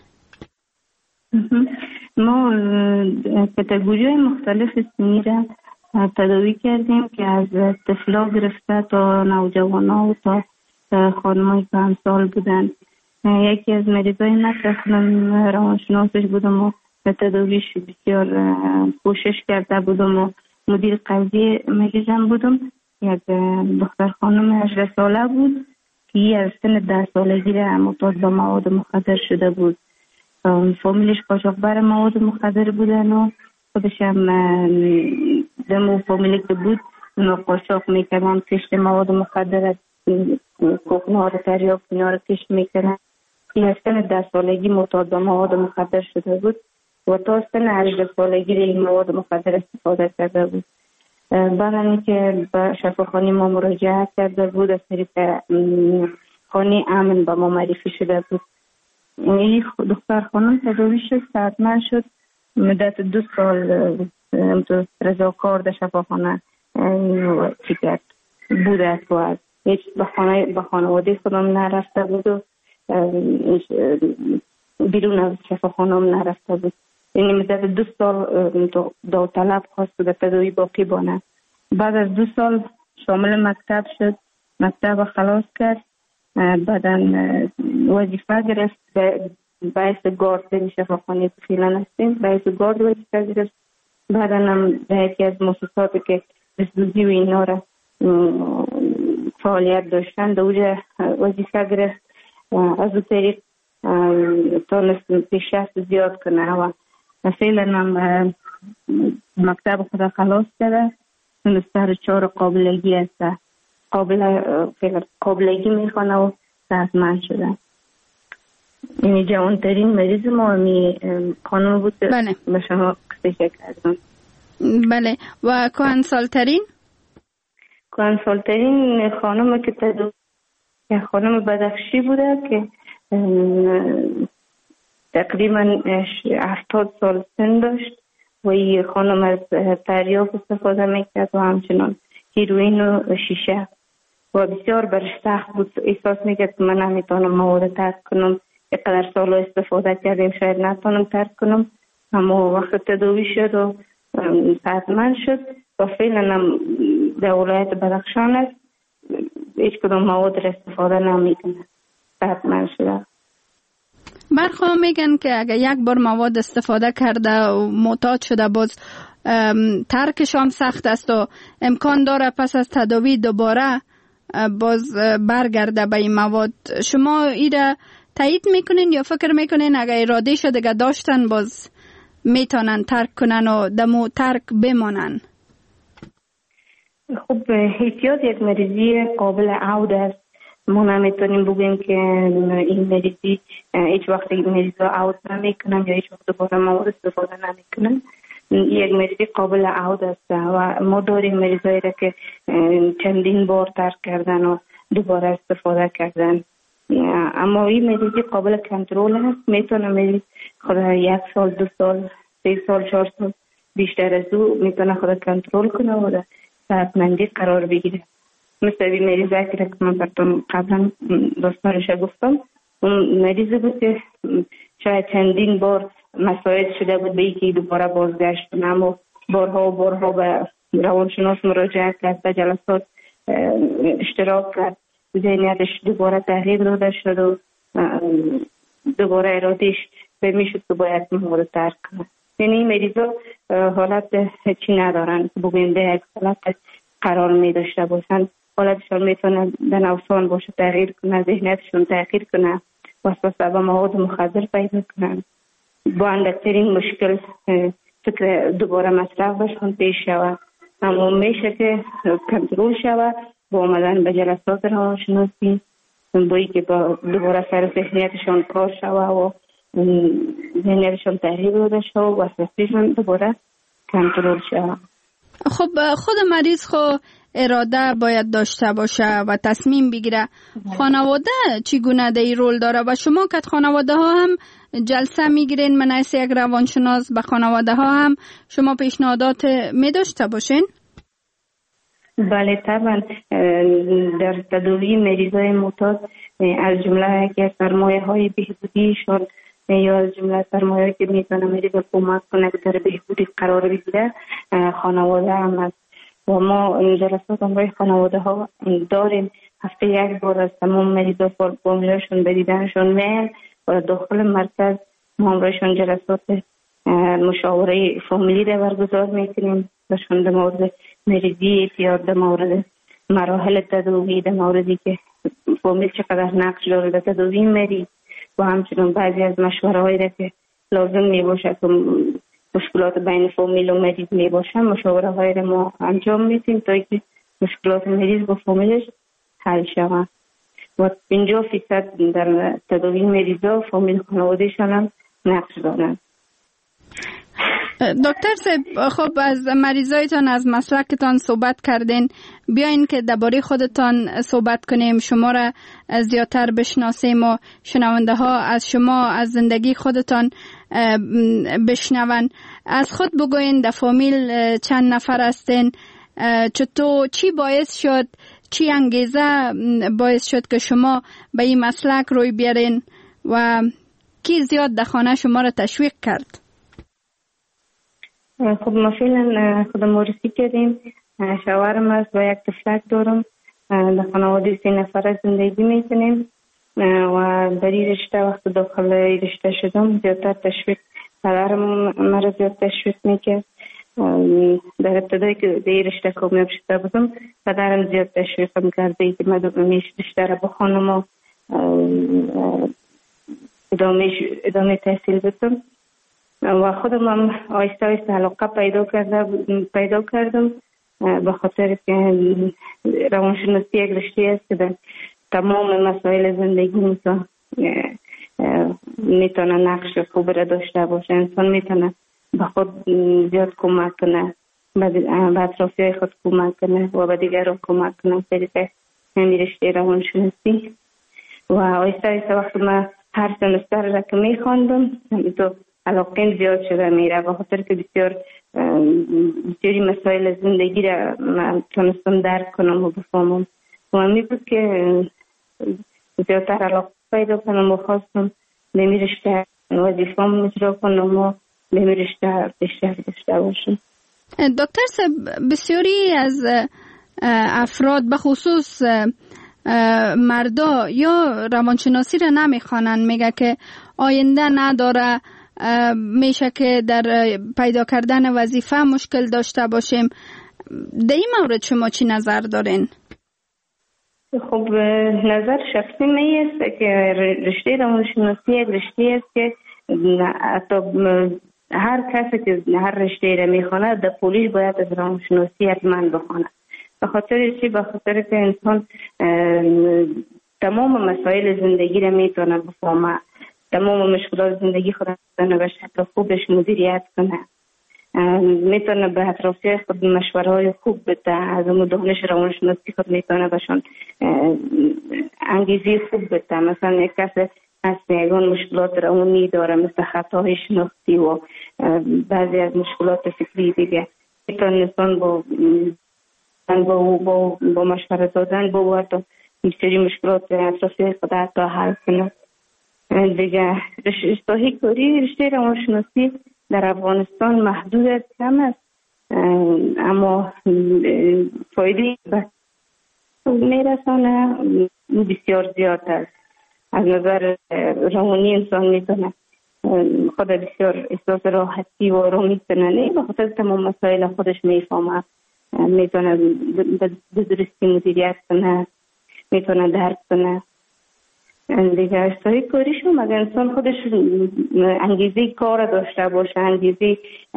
ما کاتگوری های مختلف سنی را تداوی کردیم که از طفلا گرفته تا نوجوانا و تا خانمای کهنسال بودن. یکی از مریضای نکنم روانشناسش بودم و تداویش بسیار کوشش کرده بودم و مدیر قضیه مریضم بودم. یک دختر خانم هجده ساله بود که از سن ده سالگی را معتاد به مواد مخدر شده بود. فامیلش قاچاقبر مواد مخدر بودن و خودش هم دمو فامیلی که بود اونا قاچاق میکردن، کشت مواد مخدر کوکنها رو تریاک اینا رو کشت میکردن. این از سن ده سالگی معتاد به مواد مخدر شده بود و تا سن هجده سالگی این مواد مخدر استفاده کرده بود. بعد اینکه به شفاخانه ما مراجعه کرده بود، از طریق خانه امن به ما معرفی شده بود. این دختر خانم تداوی شد، صحتمند شد، مدت دو سال رضاکار در شفاخانه چی کرد بوده و هیچ به خانه به خانواده خودم نرفته بود و بیرون از شفاخانه هم نرفته بود. یعنی مدت دو سال داوطلب خواست در تداوی باقی بانه. بعد از دو سال شامل مکتب شد، مکتب خلاص کرد، بعدا وظیفه گرفت باعث گارد در شفاخانه که فعلا هستیم، باعث گارد وظیفه گرفت. بعدا هم در یکی از مؤسساتی که دزدوزی و اینا را فعالیت داشتن در اونجا وظیفه گرفت. از اون طریق تانست پیشرفت زیاد کنه و فعلا هم مکتب خدا خلاص کرده، سر چهار قابلگی هست، قابل قابلگی میخوانه و صحتمند شده. این جوانترین مریض ما می خانم بود که بله. به شما قصه کردم. بله. و کهنسالترین؟ کهنسالترین خانم که تدو خانم بدخشی بوده که تقریبا هفتاد سال سن داشت و این خانم از تریاک استفاده میکرد و همچنان هیروئین و شیشه و بسیار برش سخت بود. احساس میکرد که من نمیتونم مواد ترک کنم، اینقدر سال استفاده کردیم شاید نتونم ترک کنم. اما وقت تداوی شد و صحتمند شد و فعلا هم در ولایت بدخشان است، هیچ کدام مواد را استفاده نمیکنه، صحتمند شده. برخواه میگن که اگر یک بار مواد استفاده کرده و معتاد شده باز ترکشان سخت است و امکان داره پس از تداوی دوباره باز برگرده به این مواد. شما ایره تایید میکنین یا فکر میکنین اگر اراده شده دیگه داشتن باز میتونن ترک کنن و دمو ترک بمانن؟ خب احتیاط یک مریضی قابل عود است. ما نمیتونیم بگیم که این مریضی هیچ وقت این مریض را عود نمیکنن یا هیچ وقت دوباره مواد استفاده نمیکنن. یک مریضی قابل عود است و ما داریم مریضایی را که چندین بار ترک کردن و دوباره استفاده کردن. اما این مریضی قابل کنترل است. میتونه مریض خود یک سال، دو سال، سه سال، چهار سال بیشتر از او میتونه خود کنترل کنه و در صحتمندی قرار بگیره. مثل این مریضی که من براتون قبلا داستانش گفتم، اون مریضی بود که شاید چندین بار مساعد شده بود به اینکه دوباره بازگشت کنه، اما بارها و بارها به روانشناس مراجعه کرد، به جلسات اشتراک کرد، ذهنیتش دوباره تغییر داده شد و دوباره ارادهش به میشد که باید مواد ترک کنه. یعنی این مریضا حالت چی ندارن که بگویم به یک حالت قرار می داشته باشن. حالتشان میتونه به نوسان باشه، تغییر کنه، ذهنیتشون تغییر کنه، وسوسه به مواد مخدر پیدا کنن. با اندکترین مشکل فکر دوباره مصرف بشون پیش شود. اما میشه که کنترل شود با آمدن به جلسات روانشناسی، بایی که با دوباره سر ذهنیتشان کار شود و ذهنیتشان تغییر داده شود و وسوسهشان دوباره کنترل شود. خب خود مریض خو اراده باید داشته باشه و تصمیم بگیره. خانواده چگونه در این رول داره و شما که خانواده ها هم جلسه میگیرین من از یک روانشناس به خانواده ها هم شما پیشنهادات می داشته باشین؟ بله طبعا. در تداوی مریضای معتاد از جمله که سرمایه های بهبودیشان یا از جمله سرمایه که میتونه مریض کمک کنه در بهبودی قرار بگیره خانواده هم است و ما این جلسات همراه خانواده ها داریم. هفته یک بار از تمام مریضا فامیلاشون به دیدنشون میل و داخل مرکز ما همراهشون جلسات مشاوره فامیلی را برگزار میکنیم بهشون در مورد مریضی اعتیاد، در مورد مراحل تداوی، در موردی که فامیل چقدر نقش داره در تداوی مریض و همچنین بعضی از مشوره هایی را که لازم می باشه که مشکلات بین فامیل و مریض می باشه مشاوره هایی را ما انجام میدیم تا که مشکلات مریض با فامیلش حل شود و پنجاه فیصد در تداوی مریضا فامیل خانوادهشان هم نقش دارند. دکتر صاحب خب از مریضایتان از مسلکتان صحبت کردین، بیاین که درباره خودتان صحبت کنیم، شما را زیادتر بشناسیم و شنونده ها از شما از زندگی خودتان بشنون. از خود بگوین در فامیل چند نفر هستین، چطور چی باعث شد، چی انگیزه باعث شد که شما به این مسلک روی بیارین و کی زیاد در خانه شما را تشویق کرد؟ خب ما فعلا خودم معرفی کردیم. شوهرم است و یک طفلک دارم. در خانواده سه نفره زندگی میکنیم و در این رشته وقت داخل رشته شدم زیادتر تشویق پدرم مرا زیاد تشویق میکرد. در ابتدایی که در این رشته کامیاب شده بودم پدرم زیاد تشویقم کرده که من رشته را بخوانم و ادامه ادامه تحصیل بدم و خودم هم آیسته آیسته علاقه پیدا کرده پیدا کردم به خاطر که روانشناسی یک رشته است که در تمام مسائل زندگی میتونه میتونه نقش خوب را داشته باشه. انسان میتونه به خود زیاد کمک کنه، به اطرافیای خود کمک کنه و به دیگران کمک کنه. طریق همین رشته روانشناسی و آیسته آیسته وقتی من هر سمستر را که میخواندم تو علاقه زیاد شده میره به خاطر که بسیار بسیاری مسائل زندگی را من تونستم درک کنم و بفهمم و همی بود که زیادتر علاقه پیدا کنم و خواستم به می رشته وظیفه‌ام اجرا کنم و به می رشته بیشتر داشته باشم. دکتر صاحب بسیاری از افراد به خصوص مردا یا روانشناسی را نمیخوانن، میگه که آینده نداره، میشه که در پیدا کردن وظیفه مشکل داشته باشیم. در این مورد شما چی نظر دارین؟ خب نظر شخصی می است که رشته روانشناسی یک رشته است که حتی هر کسی که هر رشته را میخونه در پولیش باید از روانشناسی حتما بخونه. به خاطر چی؟ به خاطر که انسان تمام مسائل زندگی را میتونه بفهمه، تمام مشکلات زندگی خود را به شکل خوبش مدیریت کنه، میتونه به اطرافیان خود مشوره های خوب بده، از اون دانش روانشناسی خود میتونه بهشون انگیزه خوب بده. مثلا یک کس از یگان مشکلات روانی داره مثل خطاهای شناختی و بعضی از مشکلات فکری دیگه، میتونه انسان با با با, با مشوره دادن با وقت بسیاری مشکلات اطرافی خود حتی حل کنه. دیگه رشته کاری رشته روانشناسی در افغانستان محدود است، کم است، اما فایده به میرسانه بسیار زیاد است. از نظر روانی انسان میتونه خود بسیار احساس راحتی و آرامی کنه، به خاطر تمام مسائل خودش میفهمه، میتونه به درستی مدیریت کنه، میتونه درک کنه. دیگه اشتهای کاریشون اگر انسان خودش انگیزه کار داشته باشه، انگیزه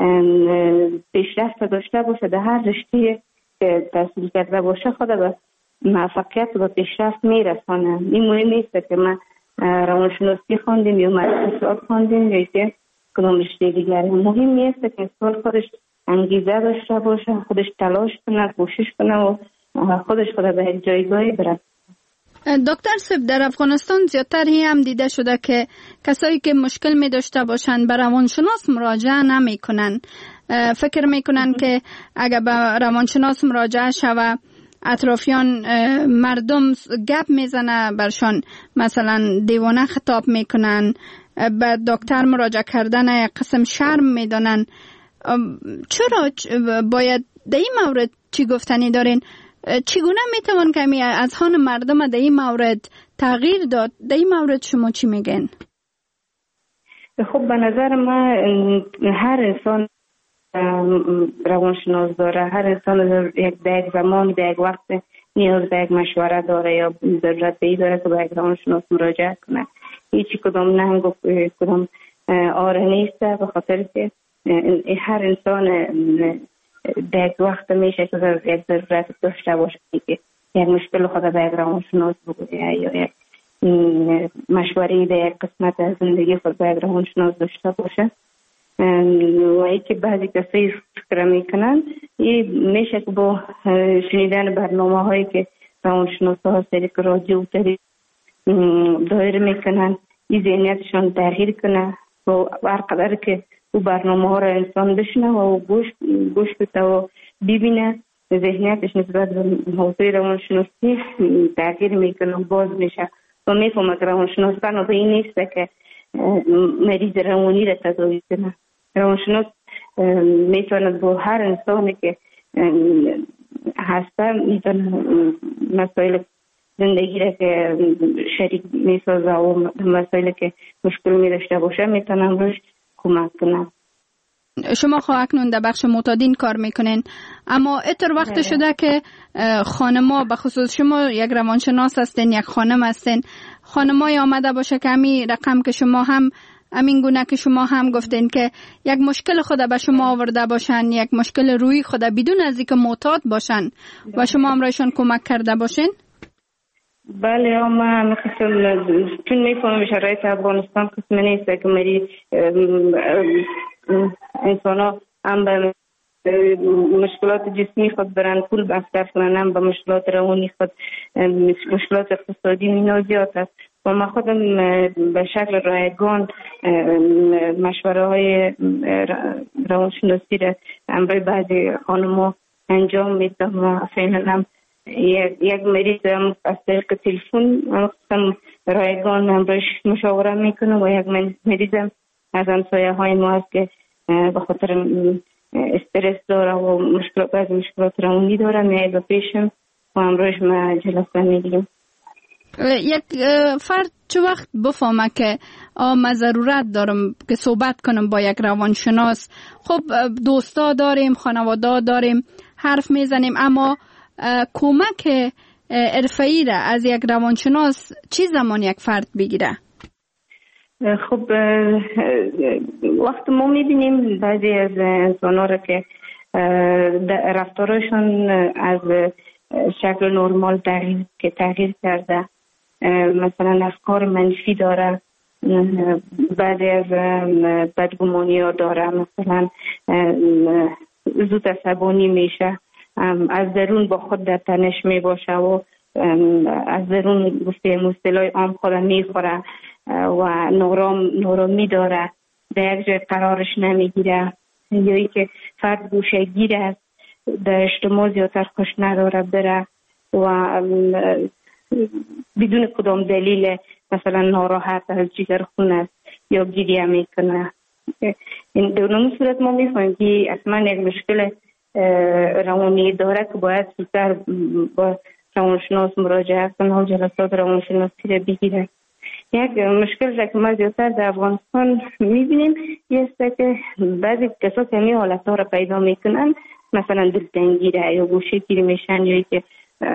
پیشرفت داشته باشه در هر رشته که تحصیل کرده باشه، خود به موفقیت و پیشرفت میرسانه. این مهم نیست که من روانشناسی خواندیم یا اقتصاد خواندیم یا که کدام رشته دیگر. مهم نیست که انسان خودش انگیزه داشته باشه، خودش تلاش کنه، کوشش کنه و خودش خود به یک جایگاهی برسه. دکتر صاحب، در افغانستان زیادتر هم دیده شده که کسایی که مشکل می داشته باشند به روانشناس مراجعه نمی کنن. فکر می کنن که اگر به روانشناس مراجعه شوه اطرافیان مردم گپ میزنه برشان، مثلا دیوانه خطاب میکنن، به دکتر مراجعه کردن قسم شرم میدانن. چرا باید در این مورد چی گفتنی دارین؟ چگونه میتوان کمی از هان مردم در این مورد تغییر داد؟ در این مورد شما چی میگن؟ خب به نظر من هر انسان روانشناس داره، هر انسان یک در یک زمان در یک وقت نیاز به یک مشوره داره یا ضرورت به این داره که به یک روانشناس مراجعه کنه. هیچی کدام ننگ و کدام آره نیست، به خاطر که هر انسان در یک وقت میشه که یک ضرورت داشته باشه که یک مشکل خود به یک روانشناس بگویه یا یک مشوره در یک قسمت از زندگی خود به یک روانشناس داشته باشه. و ای که بعضی کسی فکر میکنن این میشه که با شنیدن برنامه هایی که روانشناس ها سریع رادیو و تلویزیون دایر میکنن این ذهنیتشان تغییر کنه و هر قدر که او برنامه ها را انسان بشنه و گوش گوش بده و ببینه، ذهنیتش نسبت به حوزه روانشناسی تغییر میکنه و باز میشه و میفهمه که روانشناس بنا به این نیست که مریض روانی را تداوی کنه. روانشناس میتونه با هر انسانی که هسته میتونه مسائل زندگی را که شریک میسازه و مسائل که مشکل میداشته باشه میتونه روش کمک کنه. شما خواهد اکنون در بخش معتادین کار میکنین، اما اتر وقت شده که خانما، به خصوص شما یک روانشناس هستین، یک خانم هستین، خانمای آمده باشه که همین رقم که شما هم همین گونه که شما هم گفتین که یک مشکل خود به شما آورده باشن، یک مشکل روی خود بدون از اینکه معتاد باشن و شما امرایشان کمک کرده باشین؟ بله، ما میخواستم چون میفهمم شرایط افغانستان قسم نیست که مری انسان ها هم به مشکلات جسمی خود برن پول مصرف کنن، هم به مشکلات روانی خود، مشکلات اقتصادی اینا زیاد است و ما خودم به شکل رایگان مشوره های روانشناسی را امروی بعضی خانم‌ها انجام میدم و فعلا هم یک مریض هم از طریق تلفن هم رایگان امرویش مشاوره میکنم و یک مریض هم از همسایه های ما هست که به خاطر استرس داره و مشکلات بعضی مشکلات روانی داره میای به پیشم و امرویش ما جلسه میگیم یک فرد چه وقت بفهمه که من ضرورت دارم که صحبت کنم با یک روانشناس؟ خب دوستا داریم، خانواده داریم، حرف میزنیم، اما کمک حرفه‌ای را از یک روانشناس چی زمان یک فرد بگیره؟ خب وقت ما میبینیم بعضی از انسان‌ها را که رفتارشون از شکل نرمال تغییر که تغییر کرده، مثلا افکار منفی داره، بعضی از بدگمانی ها داره، مثلا زود عصبانی میشه، از درون با خود در تنش می باشه و از درون گفته مصطلح عام خود میخوره و نورام نورامی داره، در یک جای قرارش نمیگیره، یا ای که فرد گوشه گیر است، در اجتماع زیادتر خوش نداره بره و بدون کدام دلیل مثلا ناراحت از جگر خون است یا گریه میکنه. این در صورت ما میفهمیم که اصلا یک مشکل روانی داره که باید زودتر با روانشناس مراجعه کنه و جلسات روانشناسی را بگیره. یک مشکل را که ما زیادتر در افغانستان میبینیم یه است که بعضی کسا که همین حالت ها را پیدا میکنن، مثلا دلتنگی را یا گوشه گیری میشن یا که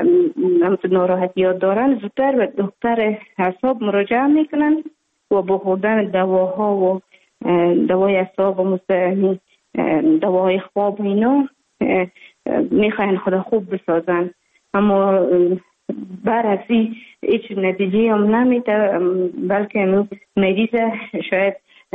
ناراحتی ها دارن، زودتر به دکتر اعصاب مراجعه میکنن و با خوردن دواها و دوای اعصاب و مثل دواهای خواب و اینا میخواین خدا خوب بسازن، اما برعکسی هیچ نتیجه هم نمیده، بلکه مریض شاید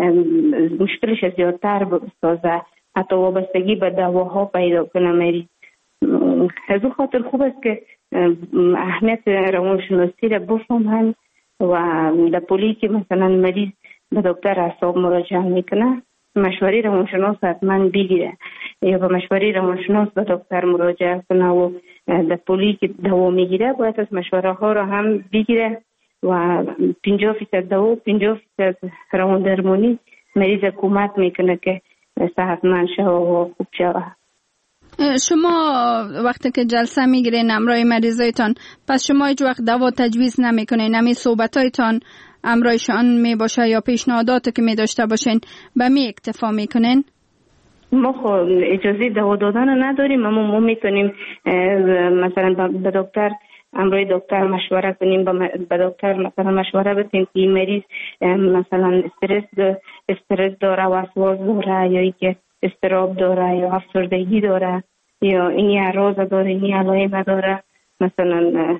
مشکلش زیادتر بسازه، حتی وابستگی به دواها پیدا کنه مریض. از اون خاطر خوب است که اهمیت روانشناسی را بفهمن و در پولی که مثلا مریض به دکتر اعصاب مراجعه میکنه، مشوره روانشناس حتما بگیره یا به مشوره روانشناس به دکتر مراجعه کنه و در پولی که دوا میگیره باید از مشوره ها را هم بگیره و پنجاه فیصد دوا پنجاه فیصد روان درمانی مریض کمک میکنه که صحتمند شوه و خوب شوه. شما وقتی که جلسه میگیرین همراه مریضایتان، پس شما هیچ وقت دوا تجویز نمیکنین؟ همین صحبتایتان همراهشان می باشه یا پیشنهاداتی که می داشته باشین به می اکتفا میکنین؟ ما خب اجازه دوا دادن نداریم، اما ما میتونیم مثلا به دکتر همراه دکتر مشوره کنیم، به دکتر مثلا مشوره بدیم که مریض مثلا استرس استرس داره، وسواس داره، یا اینکه اضطراب داره یا افسردگی داره یا این اعراض داره، این علائم داره، مثلا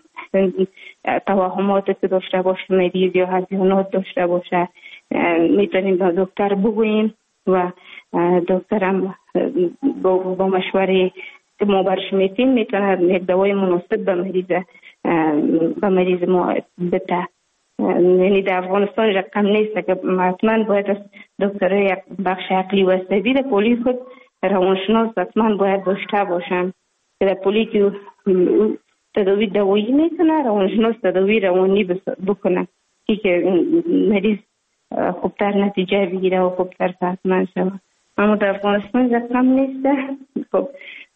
توهمات که داشته باشه مریض یا هزیانات داشته باشه، میتونیم به دکتر بگوییم و دکتر هم با مشوره که ما برش میتیم میتونه یک دوای مناسب به مریض به مریض ما بده. یعنی در افغانستان رقم نیست که حتما باید از دکتر یک بخش عقلی و عصبی در پولی خود روانشناس حتما باید داشته باشن که در پولی که تداوی دوایی میکنه روانشناس تداوی روانی بکنه که مریض خوبتر نتیجه بگیره و خوبتر صحتمند شود. اما در افغانستان رقم نیست. خب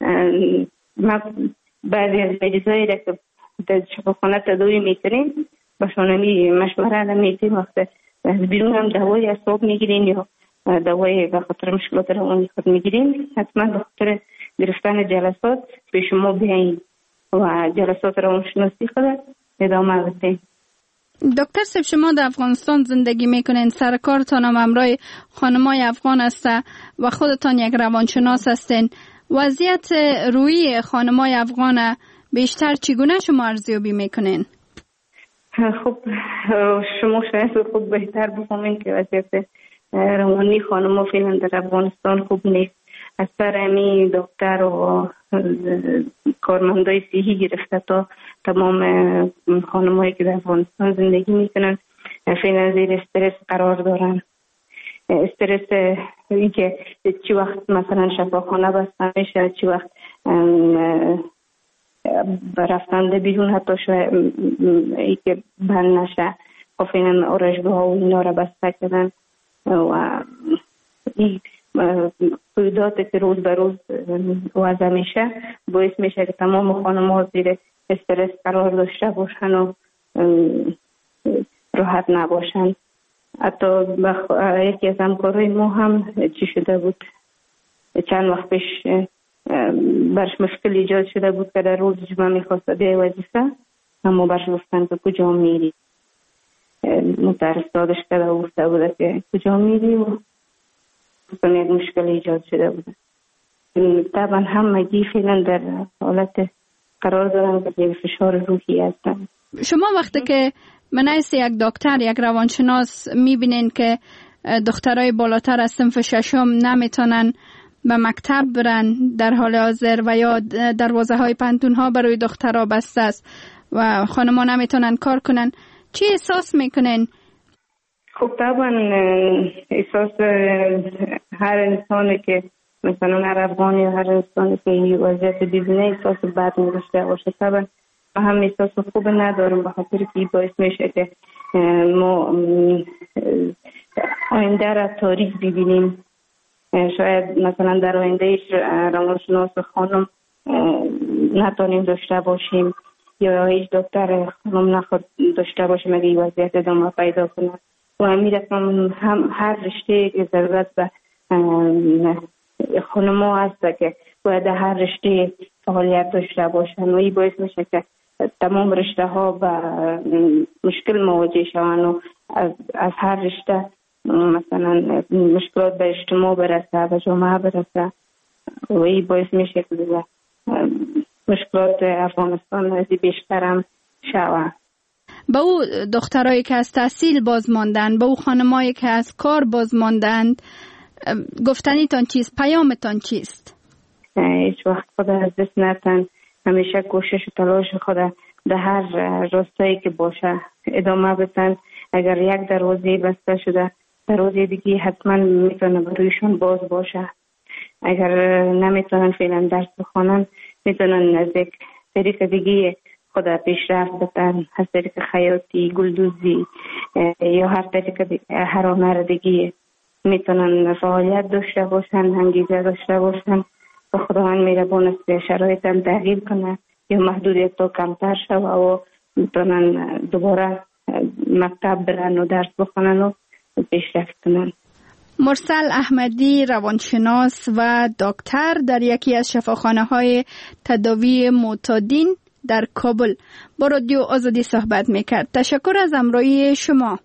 ما بعضی از مریضایی را که در شفاخانه تداوی میکنیم باشون همی مشوره نمیدیم، وقت از بیرون هم دوای اعصاب میگیرین یا دوای به خاطر مشکلات روانی خود میگیرین، حتما به خاطر گرفتن جلسات پیش ما بیاین و جلسات روانشناسی خود ادامه بدین. دکتر صاحب، شما در افغانستان زندگی میکنین، سر کارتان هم همراه خانمای افغان هسته و خودتان یک روانشناس هستین. وضعیت روی خانمای افغان بیشتر چگونه شما ارزیابی میکنین؟ خب شما شاید خود بهتر بفهمین که وضعیت روانی خانم‌ها فعلا در افغانستان خوب نیست. از سر امی دکتر و کارمندای صحی گرفته تا تمام خانم‌هایی که در افغانستان زندگی میکنن فعلا زیر استرس قرار دارن. استرس این که چی وقت مثلا شفاخانه بسته میشه، چی وقت رفتن بیرون حتی شاید ای که بند نشه، خفینا ارشگاه ها و اینا را بسته کردن و این قیوداتی که روز به روز وضع میشه باعث میشه که تمام خانم ها زیر استرس قرار داشته باشن و راحت نباشند. حتی یکی از همکارای ما هم چی شده بود، چند وقت پیش برش مشکل ایجاد شده بود که در روز جمعه میخواست به وظیفه، اما برش گفتن که کجا میری، مترسادش کرده و گفته بوده که کجا میری و گفتم یک مشکل ایجاد شده بوده. طبعا همگی فعلا در حالت قرار دارن که فشار روحی هستن. شما وقتی که منعیس یک دکتر، یک روانشناس میبینین که دخترای بالاتر از صنف ششم نمیتونن به مکتب برن در حال حاضر و یا دروازه های پنتون ها برای دخترها بسته است و خانما نمیتونن کار کنن، چی احساس میکنین؟ خب طبعا احساس هر انسانی که مثلا هر افغانی یا هر انسانی که این وضعیت ببینه احساس بد می‌داشته باشه. طبعا ما هم احساس خوب ندارم به خاطر که باعث میشه که ما آینده را تاریک ببینیم. شاید مثلا در آینده روانشناس خانم نتونیم داشته باشیم یا هیچ دکتر خانم نخواد داشته باشیم اگه این وضعیت ادامه پیدا کنه. و همین رقم هم هر رشته که ضرورت به خانم‌ها هست که باید هر رشته فعالیت داشته باشن و این باعث میشه که تمام رشته ها به مشکل مواجه شوند و از, از هر رشته مثلا مشکلات به اجتماع برسه، به جامعه برسه و این باعث میشه که مشکلات افغانستان از بیشتر هم شود. به او دخترایی که از تحصیل باز ماندن، به او خانمایی که از کار باز ماندند، گفتنیتان چیست؟ پیامتان چیست؟ هیچ وقت خود از دست نتن، همیشه کوشش و تلاش خود در هر راستایی که باشه ادامه بدن. اگر یک دروازه بسته شده دروازه دیگه حتما میتونه برویشون باز باشه. اگر نمیتونن فعلا درس بخونن میتونن از یک طریق دیگه خود پیشرفت بدن، از طریق خیاطی، گلدوزی یا هر طریق هر هنر دیگه میتونن فعالیت داشته باشن، انگیزه داشته باشن و خداوند مهربان است شرایط هم تغییر کنه یا محدودیت تو کمتر شوه و میتونن دوباره مکتب برن و درس بخونن و پیشرفت کنن. مرسل احمدی، روانشناس و دکتر در یکی از شفاخانه های تداوی معتادین در کابل با رادیو آزادی صحبت میکرد. تشکر از همراهی شما.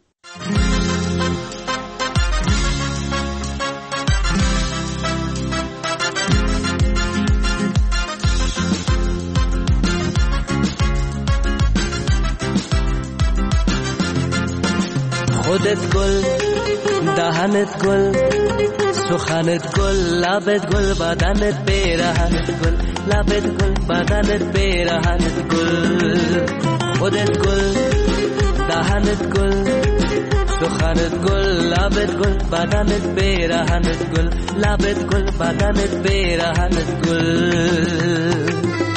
خودت گل، دهنت گل، سخنت گل، لبت گل، بدنت پیرهنت گل، لبت گل، بدنت پیرهنت گل. خودت گل، دهنت گل، سخنت گل، لبت گل، بدنت پیرهنت گل، لبت گل، بدنت پیرهنت گل.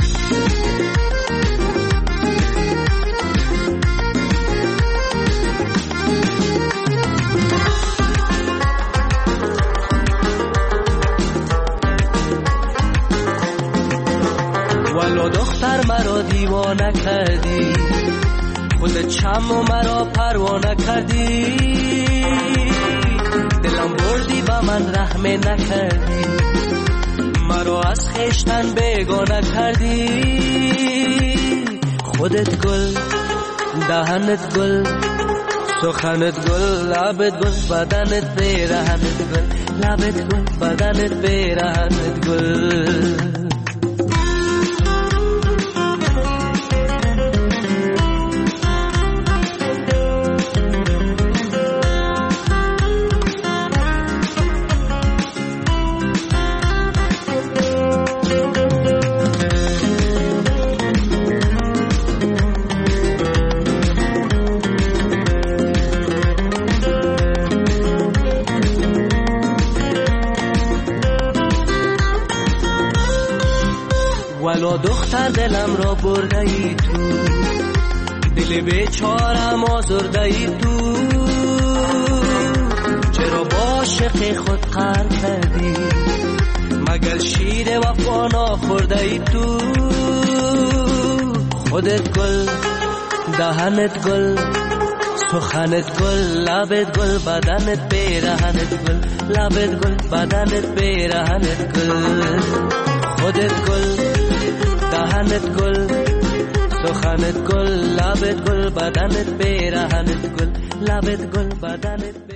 ولو دختر مرا دیوانه کردی، خودت چم و مرا پروانه کردی، دلم بردی با من رحم نکردی، مرا از خیشتن بیگانه کردی. خودت گل، دهنت گل، سخنت گل، لبت گل، بدنت پیرهنت گل، لبت گل، بدنت پیرهنت گل. ولو دختر دلم را برده ای تو، دل بیچارم آزرده ای تو، چرا با عاشق خود قهر کردی، مگر شیر وفا نخورده ای تو. خودت گل، دهنت گل سخنت گل لبت گل بدنت پیرهنت گل لبت گل بدنت پیرهنت گل خودت گل دهنت گل سخنت گل لبت گل بدنت پیرهنت گل لبت گل بدنت